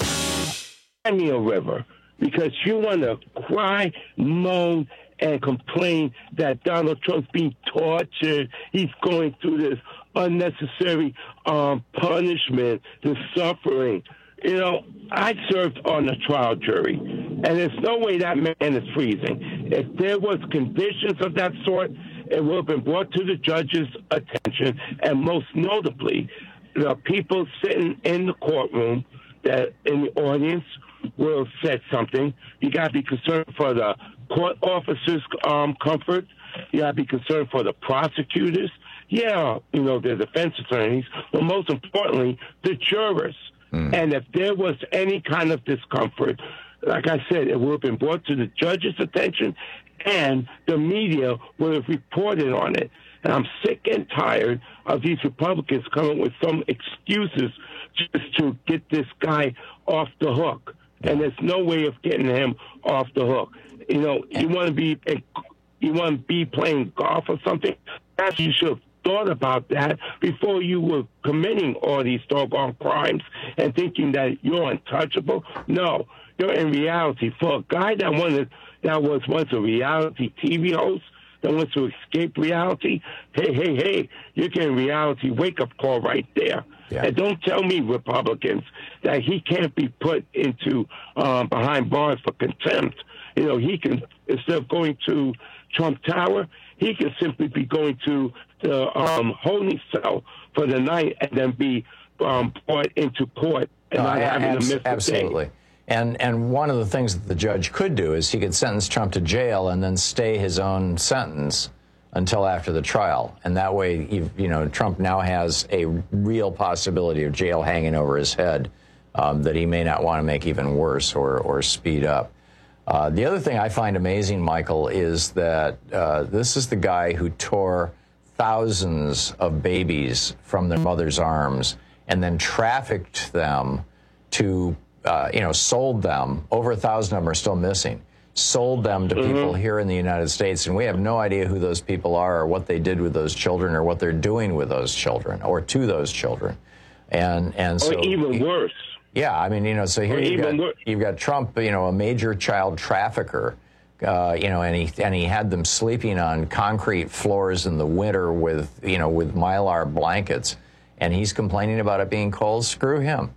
Samuel River, because you want to cry, moan, and complain that Donald Trump's being tortured. He's going through this unnecessary um, punishment, this suffering. You know, I served on a trial jury, and there's no way that man is freezing. If there was conditions of that sort, it would have been brought to the judge's attention, and most notably, the people sitting in the courtroom, that in the audience, will have said something. You got to be concerned for the court officers' um, comfort. You got to be concerned for the prosecutors. Yeah, you know, the defense attorneys, but most importantly, the jurors. Mm. And if there was any kind of discomfort, like I said, it would have been brought to the judge's attention, and the media would have reported on it. And I'm sick and tired of these Republicans coming with some excuses just to get this guy off the hook. And there's no way of getting him off the hook. You know, you want to be you want to be playing golf or something. Perhaps you should have thought about that before you were committing all these doggone crimes and thinking that you're untouchable. No, you're in reality. For a guy that wanted that was once a reality T V host that wants to escape reality, hey, hey, hey, you're getting reality wake-up call right there. Yeah. And don't tell me, Republicans, that he can't be put into um, behind bars for contempt. You know, he can, instead of going to Trump Tower, he can simply be going to the um, holding cell for the night and then be um, brought into court and no, not having abs- to miss absolutely. the day. And and one of the things that the judge could do is he could sentence Trump to jail and then stay his own sentence until after the trial. And that way, you, you know, Trump now has a real possibility of jail hanging over his head um, that he may not want to make even worse or, or speed up. Uh, the other thing I find amazing, Michael, is that uh, this is the guy who tore thousands of babies from their mother's arms and then trafficked them to, uh, you know, sold them. Over a thousand of them are still missing. Sold them to mm-hmm. people here in the United States, and we have no idea who those people are or what they did with those children or what they're doing with those children or to those children. And and so or even worse. Yeah, I mean, you know, so here you've got, you've got Trump, you know, a major child trafficker, uh, you know, and he and he had them sleeping on concrete floors in the winter with, you know, with Mylar blankets, and he's complaining about it being cold. Screw him.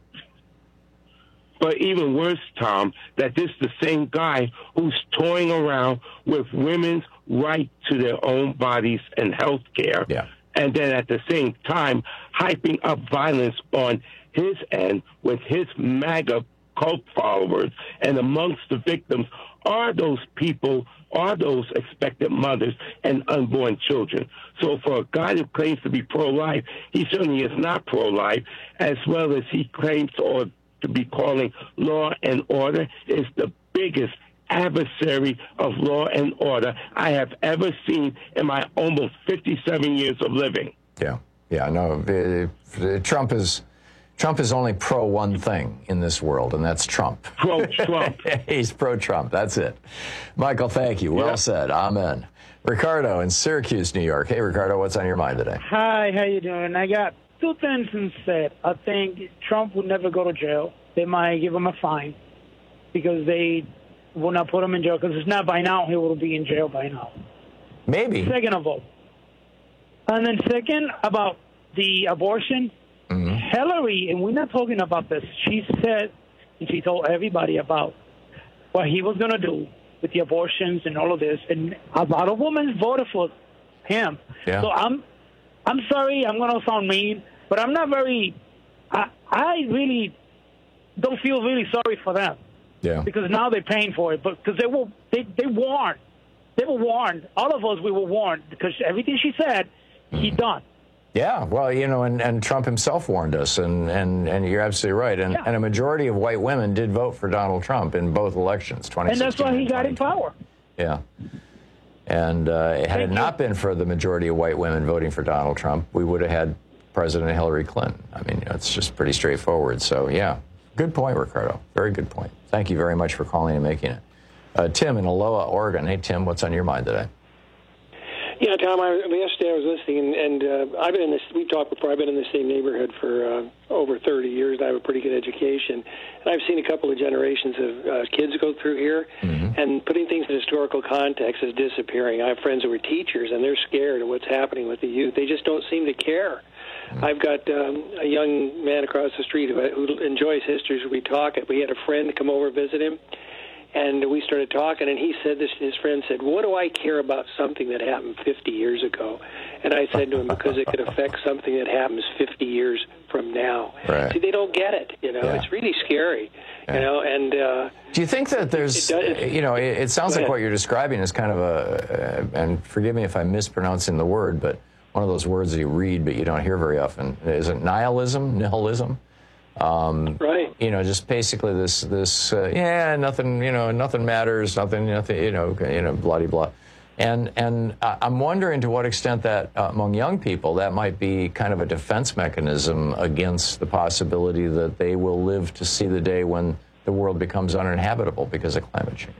But even worse, Tom, that this is the same guy who's toying around with women's right to their own bodies and health care. Yeah. And then at the same time, hyping up violence on his end with his MAGA cult followers. And amongst the victims are those people, are those expectant mothers and unborn children. So for a guy who claims to be pro-life, he certainly is not pro-life, as well as he claims or to be calling law and order, is the biggest adversary of law and order I have ever seen in my almost fifty-seven years of living. Yeah, yeah, no, uh, Trump is Trump is only pro one thing in this world, and that's Trump. Pro-Trump. He's pro-Trump. That's it. Michael, thank you. Well yeah. said. Amen. Ricardo in Syracuse, New York. Hey, Ricardo, what's on your mind today? Hi, how you doing? I got two things instead. I think Trump would never go to jail. They might give him a fine because they will not put him in jail because it's not by now. He will be in jail by now. Maybe. Second of all. And then second, about the abortion. Mm-hmm. Hillary, and we're not talking about this, she said if he told everybody about what he was going to do with the abortions and all of this, and a lot of women voted for him. Yeah. So I'm, I'm sorry, I'm going to sound mean, but I'm not very, I, I really don't feel really sorry for them. Yeah. Because now they're paying for it, but because they were, they, they warned, they were warned. All of us, we were warned because everything she said, mm. he done. Yeah, well, you know, and, and Trump himself warned us, and, and, and you're absolutely right. And, yeah. and a majority of white women did vote for Donald Trump in both elections, twenty sixteen. And that's why he got in power. Yeah. And uh, had Thank it not you. been for the majority of white women voting for Donald Trump, we would have had President Hillary Clinton. I mean, you know, it's just pretty straightforward. So, yeah, good point, Ricardo. Very good point. Thank you very much for calling and making it. Uh, Tim in Aloha, Oregon. Hey, Tim, what's on your mind today? Yeah, Tom, I, yesterday I was listening, and, and uh, I've been in this, we've talked before, I've been in the same neighborhood for uh, over thirty years. I have a pretty good education. And I've seen a couple of generations of uh, kids go through here, mm-hmm. and putting things in historical context is disappearing. I have friends who are teachers, and they're scared of what's happening with the youth. They just don't seem to care. Mm-hmm. I've got um, a young man across the street who, who enjoys history, so we talk. We had a friend come over visit him. And we started talking, and he said this, his friend said, what do I care about something that happened fifty years ago? And I said to him, because it could affect something that happens fifty years from now. Right. See, they don't get it, you know. Yeah. It's really scary, yeah. you know. And uh, do you think that there's, it does, you know, it, it sounds like what you're describing is kind of a, uh, and forgive me if I'm mispronouncing the word, but one of those words that you read but you don't hear very often. Is it nihilism, nihilism? Um, right. You know, just basically this, this, uh, yeah, nothing, you know, nothing matters, nothing, nothing, you know, you know, blah, blah, blah. And, and I'm wondering to what extent that uh, among young people, that might be kind of a defense mechanism against the possibility that they will live to see the day when the world becomes uninhabitable because of climate change.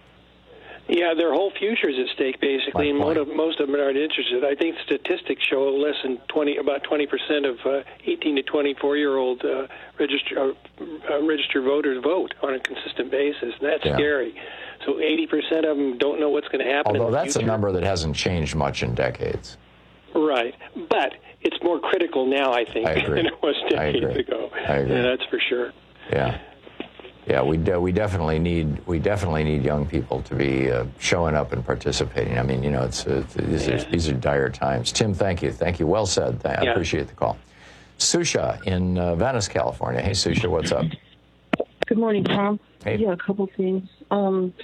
Yeah, their whole future is at stake, basically, and most of, most of them aren't interested. I think statistics show less than twenty, about twenty percent of uh, eighteen to twenty-four-year-old uh, register, uh, uh, registered voters vote on a consistent basis, and that's yeah. scary. So eighty percent of them don't know what's going to happen. Although in the that's future. a number that hasn't changed much in decades. Right, but it's more critical now, I think, I than it was decades ago. I agree. Yeah, that's for sure. Yeah. Yeah, we de- we definitely need we definitely need young people to be uh, showing up and participating. I mean, you know, it's, uh, these yeah. are these are dire times. Tim, thank you, thank you. Well said. I yeah. appreciate the call. Susha in uh, Venice, California. Hey, Susha, what's up? Good morning, Tom. Hey. Yeah, a couple things. Um,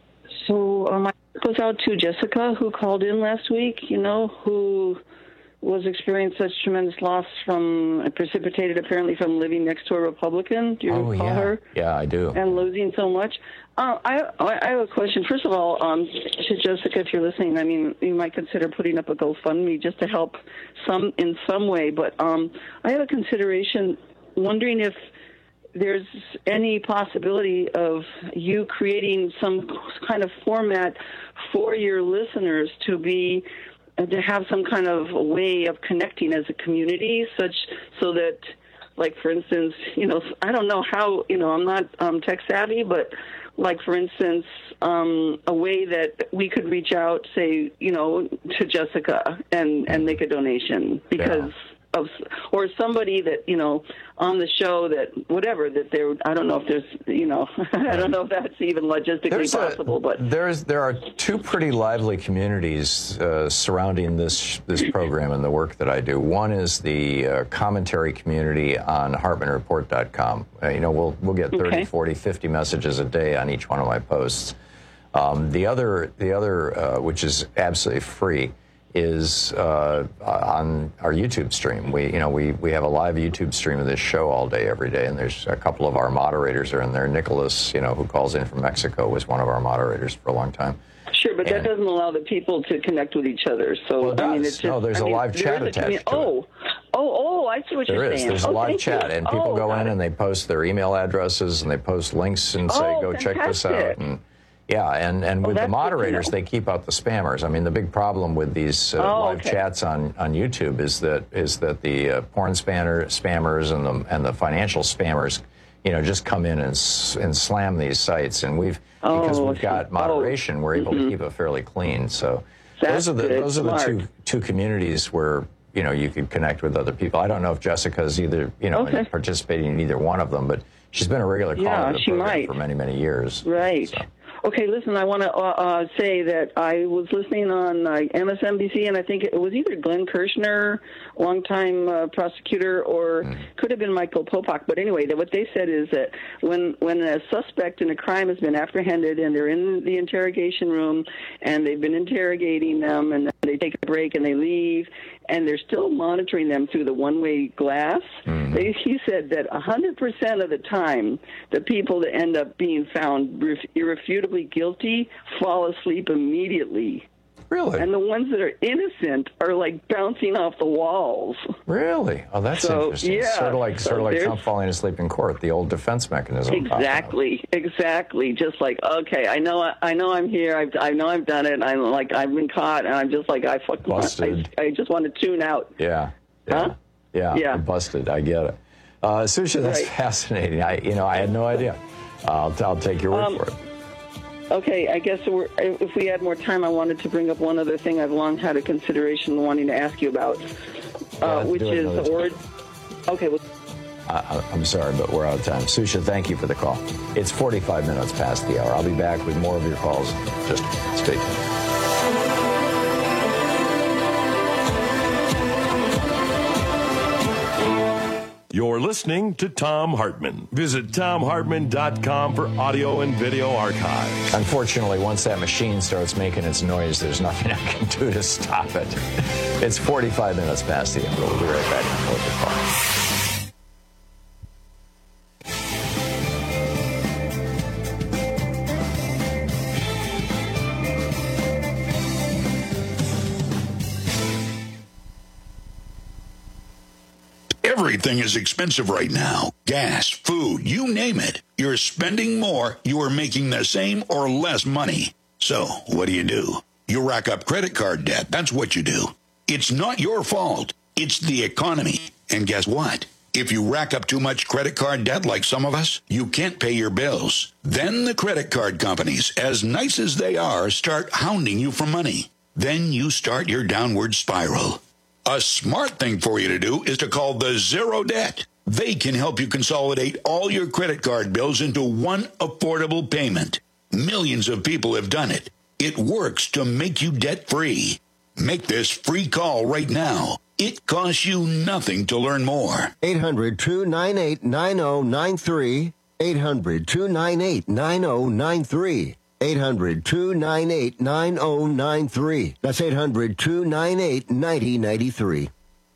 so um, my heart goes out to Jessica, who called in last week. You know, who was experiencing such tremendous loss from, precipitated apparently from living next to a Republican. Do you oh, recall yeah. her? Yeah, I do. And losing so much. Uh, I I have a question. First of all, um, to Jessica, if you're listening, I mean, you might consider putting up a GoFundMe just to help some in some way. But um, I have a consideration, wondering if there's any possibility of you creating some kind of format for your listeners to be and to have some kind of way of connecting as a community, such so that, like, for instance, you know, I don't know how, you know, I'm not um, tech savvy, but like, for instance, um, a way that we could reach out, say, you know, to Jessica and, and make a donation because yeah. of, or somebody that, you know, on the show that whatever that there, I don't know if there's, you know, I don't know if that's even logistically there's possible, a, but there's there are two pretty lively communities uh, surrounding this this program and the work that I do. One is the uh, commentary community on Hartman Report dot com. Uh, you know, we'll we'll get thirty, okay. forty, fifty messages a day on each one of my posts. Um, the other the other uh, which is absolutely free, is uh, on our YouTube stream. We, you know, we, we have a live YouTube stream of this show all day, every day, and there's a couple of our moderators are in there. Nicholas, you know, who calls in from Mexico, was one of our moderators for a long time. Sure, but and, that doesn't allow the people to connect with each other. So well, it does. I mean, it's just, no, there's I a mean, live chat attached commu- to oh. it. Oh, oh, I see what there you're is. saying. There's a oh, live chat, you. and people oh, go in it. and they post their email addresses and they post links and say, oh, go fantastic. check this out. And yeah, and, and oh, with the moderators, they keep out the spammers. I mean, the big problem with these uh, oh, live okay. chats on, on YouTube is that is that the uh, porn spanner, spammers and the and the financial spammers, you know, just come in and and slam these sites. And we've oh, because we've got moderation, we're able mm-hmm. to keep it fairly clean. So That's those are the good. those are the two two communities where, you know, you could connect with other people. I don't know if Jessica's either, you know, okay. participating in either one of them, but She's been a regular caller Yeah, to the she program might. for many, many years. Right. So. Okay, listen, I want to uh, uh, say that I was listening on uh, M S N B C, and I think it was either Glenn Kirshner, longtime uh, prosecutor, or Mm. could have been Michael Popak. But anyway, what they said is that when, when a suspect in a crime has been apprehended and they're in the interrogation room and they've been interrogating them and they take a break and they leave, and they're still monitoring them through the one-way glass, Mm-hmm. they, he said that one hundred percent of the time, the people that end up being found ref- irrefutably guilty fall asleep immediately. Really? And the ones that are innocent are like bouncing off the walls. Really? Oh, that's So, interesting. yeah, Sort of like, so sort of like there's- Trump falling asleep in court, the old defense mechanism. popping up. Exactly, exactly. Just like, okay, I know, I know, I'm here. I've, I know, I've done it. I'm like, I've been caught, and I'm just like, I fucking, Busted. I, I just want to tune out. Yeah. Yeah. Huh? Yeah. Yeah. Busted. I get it. Uh, Susha, that's Right. fascinating. I, you know, I had no idea. I'll, I'll take your word Um, for it. Okay, I guess we're, if we had more time, I wanted to bring up one other thing I've long had a consideration wanting to ask you about, uh, Yeah, which do it is another or. Okay, well, I, I'm sorry, but we're out of time. Susha, thank you for the call. It's forty-five minutes past the hour. I'll be back with more of your calls. Just stay tuned. You're listening to Thom Hartmann. Visit Thom Hartmann dot com for audio and video archives. Unfortunately, once that machine starts making its noise, there's nothing I can do to stop it. It's forty-five minutes past the hour. We'll be right back with the call. Everything is expensive right now. Gas, food, you name it. You're spending more, you are making the same or less money. So, what do you do? You rack up credit card debt. That's what you do. It's not your fault. It's the economy. And guess what? If you rack up too much credit card debt like some of us, you can't pay your bills. Then the credit card companies, as nice as they are, start hounding you for money. Then you start your downward spiral. A smart thing for you to do is to call the Zero Debt. They can help you consolidate all your credit card bills into one affordable payment. Millions of people have done it. It works to make you debt-free. Make this free call right now. It costs you nothing to learn more. eight hundred, two nine eight, nine oh nine three. eight hundred, two nine eight, nine oh nine three. eight hundred, two nine eight, nine oh nine three. That's eight hundred, two nine eight, nine oh nine three.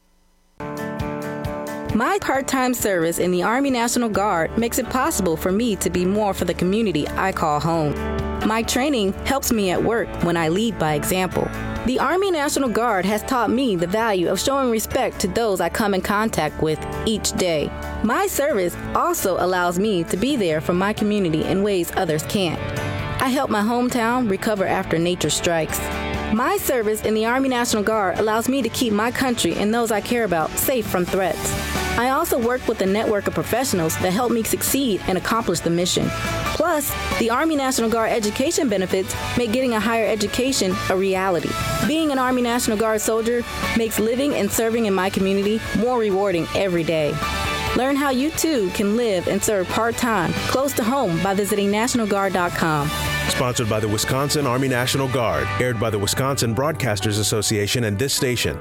My part-time service in the Army National Guard makes it possible for me to be more for the community I call home. My training helps me at work when I lead by example. The Army National Guard has taught me the value of showing respect to those I come in contact with each day. My service also allows me to be there for my community in ways others can't. I help my hometown recover after nature strikes. My service in the Army National Guard allows me to keep my country and those I care about safe from threats. I also work with a network of professionals that help me succeed and accomplish the mission. Plus, the Army National Guard education benefits make getting a higher education a reality. Being an Army National Guard soldier makes living and serving in my community more rewarding every day. Learn how you too can live and serve part-time close to home by visiting national guard dot com. Sponsored by the Wisconsin Army National Guard, aired by the Wisconsin Broadcasters Association and this station.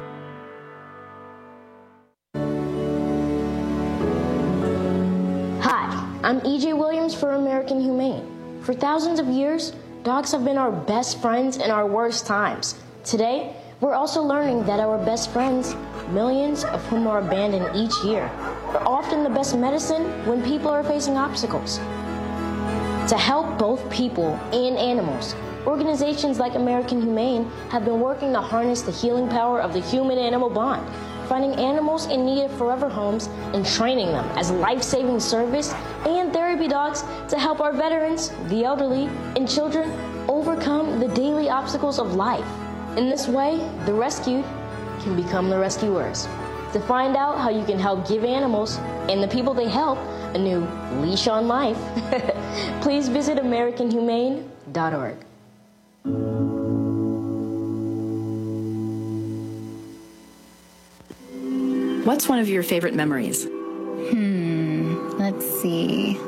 Hi, I'm E J Williams for American Humane. For thousands of years, dogs have been our best friends in our worst times. Today, we're also learning that our best friends, millions of whom are abandoned each year, are often the best medicine when people are facing obstacles. To help both people and animals, organizations like American Humane have been working to harness the healing power of the human-animal bond, finding animals in need of forever homes and training them as life-saving service and therapy dogs to help our veterans, the elderly, and children overcome the daily obstacles of life. In this way, the rescued can become the rescuers. To find out how you can help give animals and the people they help a new leash on life, please visit american humane dot org. What's one of your favorite memories? Hmm, let's see.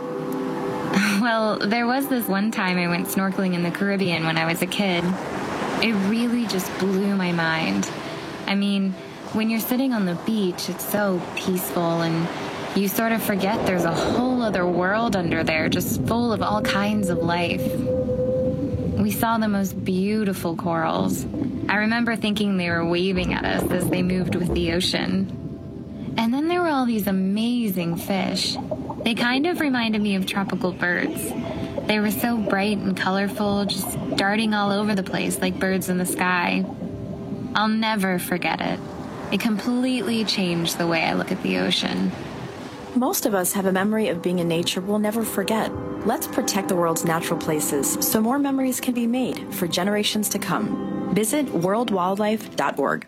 Well, there was this one time I went snorkeling in the Caribbean when I was a kid. It really just blew my mind. I mean, when you're sitting on the beach, it's so peaceful, and you sort of forget there's a whole other world under there, just full of all kinds of life. We saw the most beautiful corals. I remember thinking they were waving at us as they moved with the ocean. And then there were all these amazing fish. They kind of reminded me of tropical birds. They were so bright and colorful, just darting all over the place like birds in the sky. I'll never forget it. It completely changed the way I look at the ocean. Most of us have a memory of being in nature we'll never forget. Let's protect the world's natural places so more memories can be made for generations to come. Visit world wildlife dot org.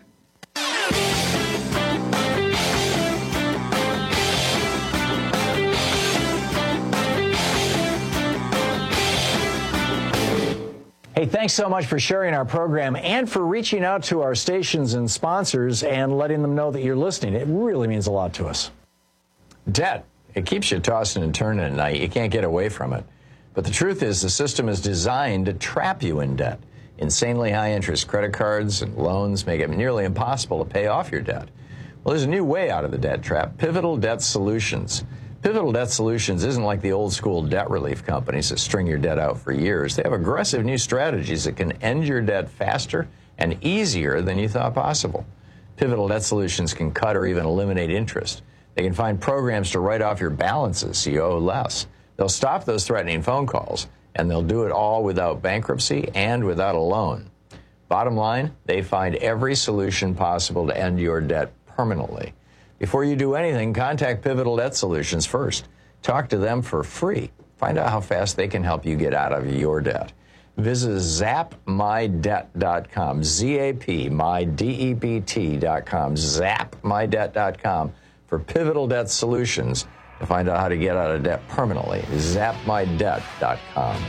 Hey, thanks so much for sharing our program and for reaching out to our stations and sponsors and letting them know that you're listening. It really means a lot to us. Debt, it keeps you tossing and turning at night. You can't get away from it. But the truth is the system is designed to trap you in debt. Insanely high interest credit cards and loans make it nearly impossible to pay off your debt. Well, there's a new way out of the debt trap, Pivotal Debt Solutions. Pivotal Debt Solutions isn't like the old school debt relief companies that string your debt out for years. They have aggressive new strategies that can end your debt faster and easier than you thought possible. Pivotal Debt Solutions can cut or even eliminate interest. They can find programs to write off your balances so you owe less. They'll stop those threatening phone calls, and they'll do it all without bankruptcy and without a loan. Bottom line, they find every solution possible to end your debt permanently. Before you do anything, contact Pivotal Debt Solutions first. Talk to them for free. Find out how fast they can help you get out of your debt. Visit zap my debt dot com, Z A P, my D E B T dot com, zap my debt dot com for Pivotal Debt Solutions to find out how to get out of debt permanently. zap my debt dot com.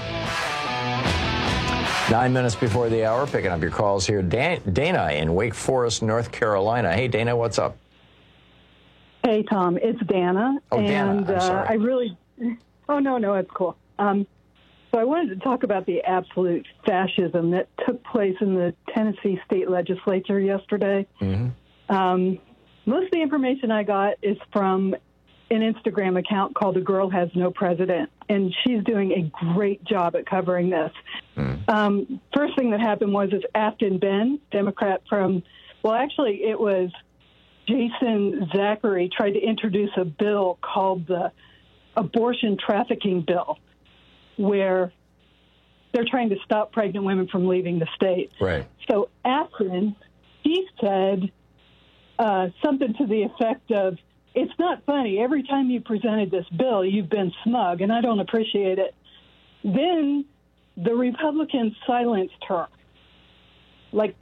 Nine minutes before the hour, picking up your calls here. Dan- Dana in Wake Forest, North Carolina. Hey, Dana, what's up? Hey, Tom, it's Dana. Oh, Dana, and I'm sorry. Uh, I really, oh, no, no, it's cool. Um, so I wanted to talk about the absolute fascism that took place in the Tennessee state legislature yesterday. Mm-hmm. Um, most of the information I got is from an Instagram account called The Girl Has No President, and she's doing a great job at covering this. Mm. Um, first thing that happened was is Afton Ben, Democrat from, well, actually, it was Jason Zachary tried to introduce a bill called the Abortion Trafficking Bill, where they're trying to stop pregnant women from leaving the state. Right. So Afton, he said uh, something to the effect of, it's not funny. Every time you presented this bill, you've been smug, and I don't appreciate it. Then the Republicans silenced her. Like,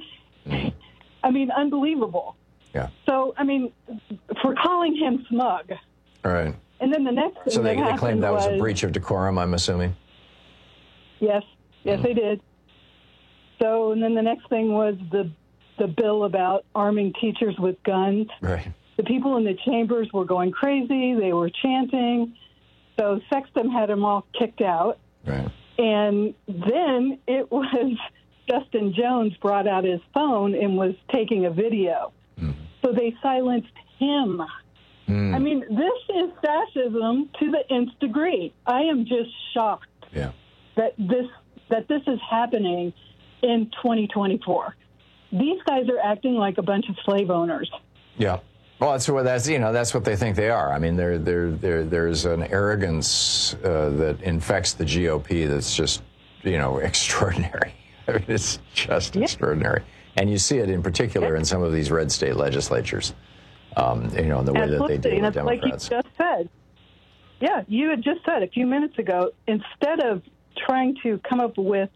I mean, unbelievable. Yeah. So, I mean, for calling him smug. All right. And then the next thing So they, that they claimed that was, was a breach of decorum, I'm assuming? Yes. Yes, Mm. they did. So, and then the next thing was the the bill about arming teachers with guns. Right. The people in the chambers were going crazy. They were chanting. So Sexton had them all kicked out. Right. And then it was Justin Jones brought out his phone and was taking a video. Mm. So they silenced him. Mm. I mean, this is fascism to the nth degree. I am just shocked Yeah. that this that this is happening in twenty twenty-four. These guys are acting like a bunch of slave owners. Yeah. Well, that's what that's you know that's what they think they are. I mean, there there there there's an arrogance uh, that infects the G O P that's just you know extraordinary. I mean, it's just yeah. extraordinary, and you see it in particular yeah. in some of these red state legislatures. Um, you know, in the way Absolutely. that they deal with and Democrats. Like you just said. Yeah, you had just said a few minutes ago, instead of trying to come up with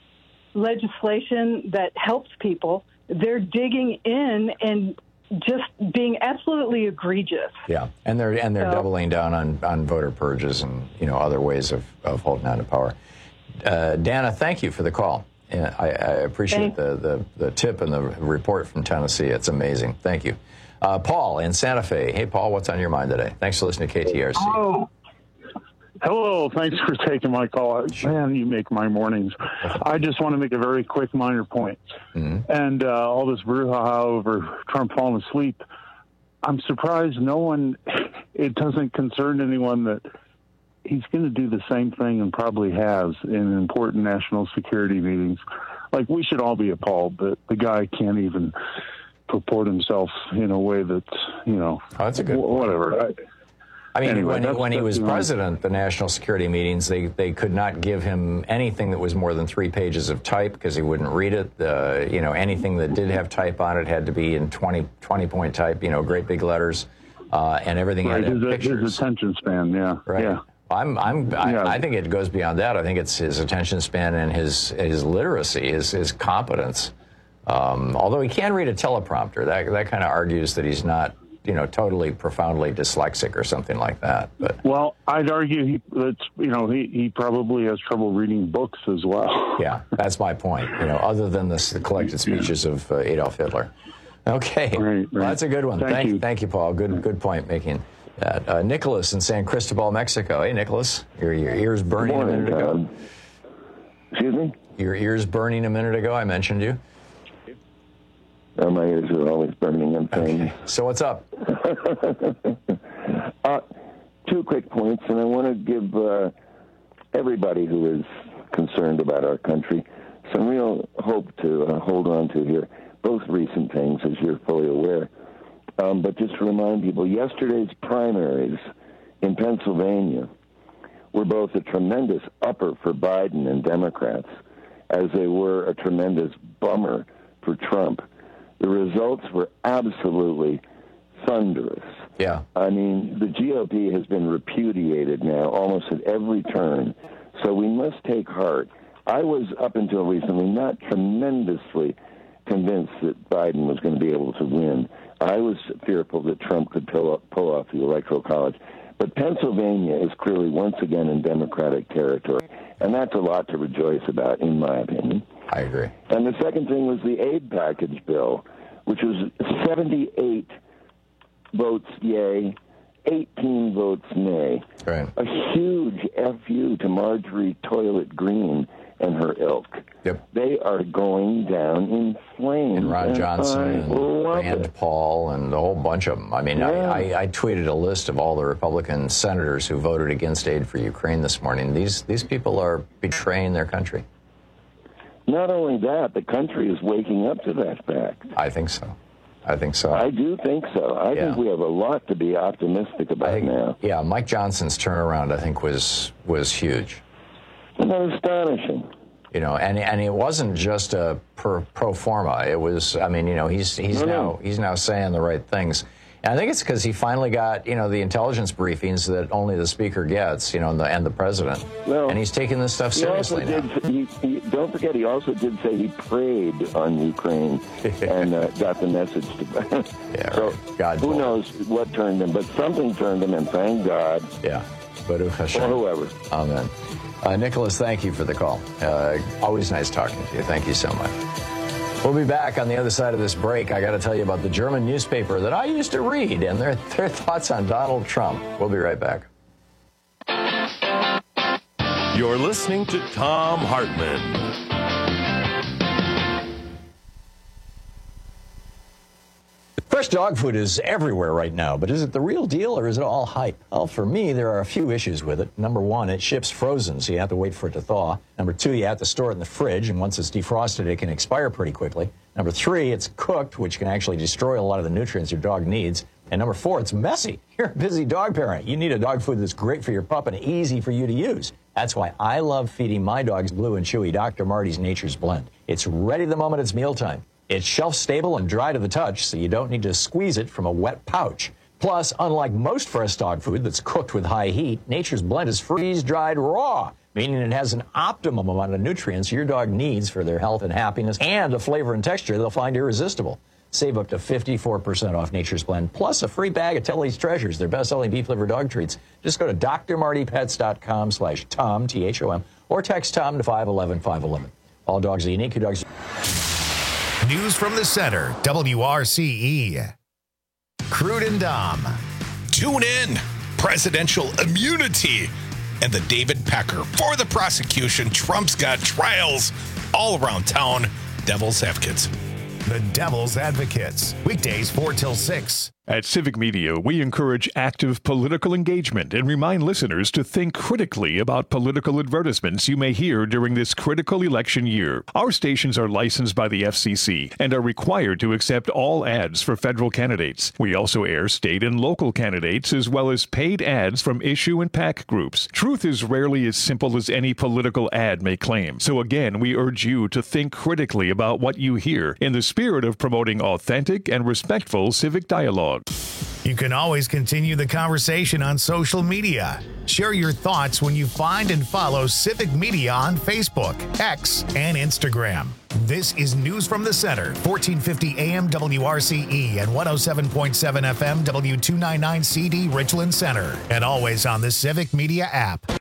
legislation that helps people, they're digging in and just being absolutely egregious. Yeah, and they're and they're so, doubling down on, on voter purges and you know other ways of, of holding on to power. Uh, Dana, thank you for the call. Yeah, I, I appreciate the, the, the tip and the report from Tennessee. It's amazing. Thank you. Uh, Paul in Santa Fe. Hey, Paul, what's on your mind today? Thanks for listening to K T R C. Oh, hello. Thanks for taking my call. Man, you make my mornings. I just want to make a very quick minor point. Mm-hmm. And uh, all this brouhaha over Trump falling asleep, I'm surprised no one, it doesn't concern anyone that he's going to do the same thing and probably has in important national security meetings. Like, we should all be appalled that the guy can't even purport himself in a way that, you know, oh, that's a good w- whatever. I, I mean, anyway, when, that's, when he that's was the president, the national security meetings, they, they could not give him anything that was more than three pages of type because he wouldn't read it. Uh, you know, anything that did have type on it had to be in twenty, twenty point type, you know, great big letters, uh, and everything right, had his, pictures. his attention span, yeah. Right. Yeah. I'm, I'm, I, Yeah. I think it goes beyond that. I think it's his attention span and his, his literacy, his, his competence. Um, although he can read a teleprompter, that, that kind of argues that he's not, you know, totally profoundly dyslexic or something like that. But Well, I'd argue he, that's, you know, he, he probably has trouble reading books as well. yeah, that's my point. You know, other than this, the collected speeches of uh, Adolf Hitler. Okay, Right, right. Well, that's a good one. Thank thank you. thank you, Paul. Good, good point making. That. Uh, Nicholas in San Cristobal, Mexico. Hey, Nicholas, your your ears burning Good morning, a minute ago. um, Excuse me? Your ears burning a minute ago. I mentioned you. Oh, my ears are always burning and pain. Okay. So what's up? uh, two quick points, and I want to give uh, everybody who is concerned about our country some real hope to uh, hold on to here. Both recent things, as you're fully aware. Um, but just to remind people, yesterday's primaries in Pennsylvania were both a tremendous upper for Biden and Democrats, as they were a tremendous bummer for Trump. The results were absolutely thunderous. Yeah. I mean, the G O P has been repudiated now almost at every turn, so we must take heart. I was, up until recently, not tremendously convinced that Biden was going to be able to win. I was fearful that Trump could pull, up, pull off the Electoral College. But Pennsylvania is clearly once again in Democratic territory, and that's a lot to rejoice about, in my opinion. I agree. And the second thing was the aid package bill, which was seventy-eight votes yay, eighteen votes nay. Right. A huge F U to Marjorie Toilet Green and her ilk. Yep. They are going down in flames. And Ron Johnson I and love Rand it. Paul and a whole bunch of them. I mean, Yeah. I, I, I tweeted a list of all the Republican senators who voted against aid for Ukraine this morning. These these people are betraying their country. Not only that, the country is waking up to that fact. I think so. I think so. I do think so. I Yeah. think we have a lot to be optimistic about I think, now. yeah, Mike Johnson's turnaround, I think, was was huge. Isn't that astonishing? You know, and and it wasn't just a per, pro forma. It was, I mean, you know, he's he's No, now no. he's now saying the right things. And I think it's because he finally got, you know, the intelligence briefings that only the speaker gets, you know, and the, and the president. Well, and he's taking this stuff He also seriously now. did. He, he, don't forget, he also did say he prayed on Ukraine and uh, got the message to. Yeah, so right. God who bless. knows what turned him, but something turned him, and thank God. Yeah, Baruch Hashem. Or whoever. Amen. Uh, Nicholas, thank you for the call. Uh, always nice talking to you. Thank you so much. We'll be back on the other side of this break. I got to tell you about the German newspaper that I used to read and their, their thoughts on Donald Trump. We'll be right back. You're listening to Thom Hartmann. Fresh dog food is everywhere right now, but is it the real deal or is it all hype? Well, for me, there are a few issues with it. Number one, it ships frozen, so you have to wait for it to thaw. Number two, you have to store it in the fridge, and once it's defrosted, it can expire pretty quickly. Number three, it's cooked, which can actually destroy a lot of the nutrients your dog needs. And number four, it's messy. You're a busy dog parent. You need a dog food that's great for your pup and easy for you to use. That's why I love feeding my dogs Blue and Chewy Doctor Marty's Nature's Blend. It's ready the moment it's mealtime. It's shelf-stable and dry to the touch, so you don't need to squeeze it from a wet pouch. Plus, unlike most fresh dog food that's cooked with high heat, Nature's Blend is freeze-dried raw, meaning it has an optimum amount of nutrients your dog needs for their health and happiness, and a flavor and texture they'll find irresistible. Save up to fifty-four percent off Nature's Blend, plus a free bag of Telly's Treasures, their best-selling beef-liver dog treats. Just go to d r marty pets dot com slash Tom, T H O M, or text Tom to five one one, five one one. All dogs are unique. Dogs. News from the center, W R C E. Crude and Dom. Tune in. Presidential immunity and the David Pecker for the prosecution. Trump's got trials all around town. Devil's Advocates. The Devil's Advocates. Weekdays four till six. At Civic Media, we encourage active political engagement and remind listeners to think critically about political advertisements you may hear during this critical election year. Our stations are licensed by the F C C and are required to accept all ads for federal candidates. We also air state and local candidates as well as paid ads from issue and PAC groups. Truth is rarely as simple as any political ad may claim. So again, we urge you to think critically about what you hear in the spirit of promoting authentic and respectful civic dialogue. You can always continue the conversation on social media. Share your thoughts when you find and follow Civic Media on Facebook, X, and Instagram. This is News from the Center, fourteen fifty A M W R C E and one oh seven point seven F M W two ninety-nine C D Richland Center, and always on the Civic Media app.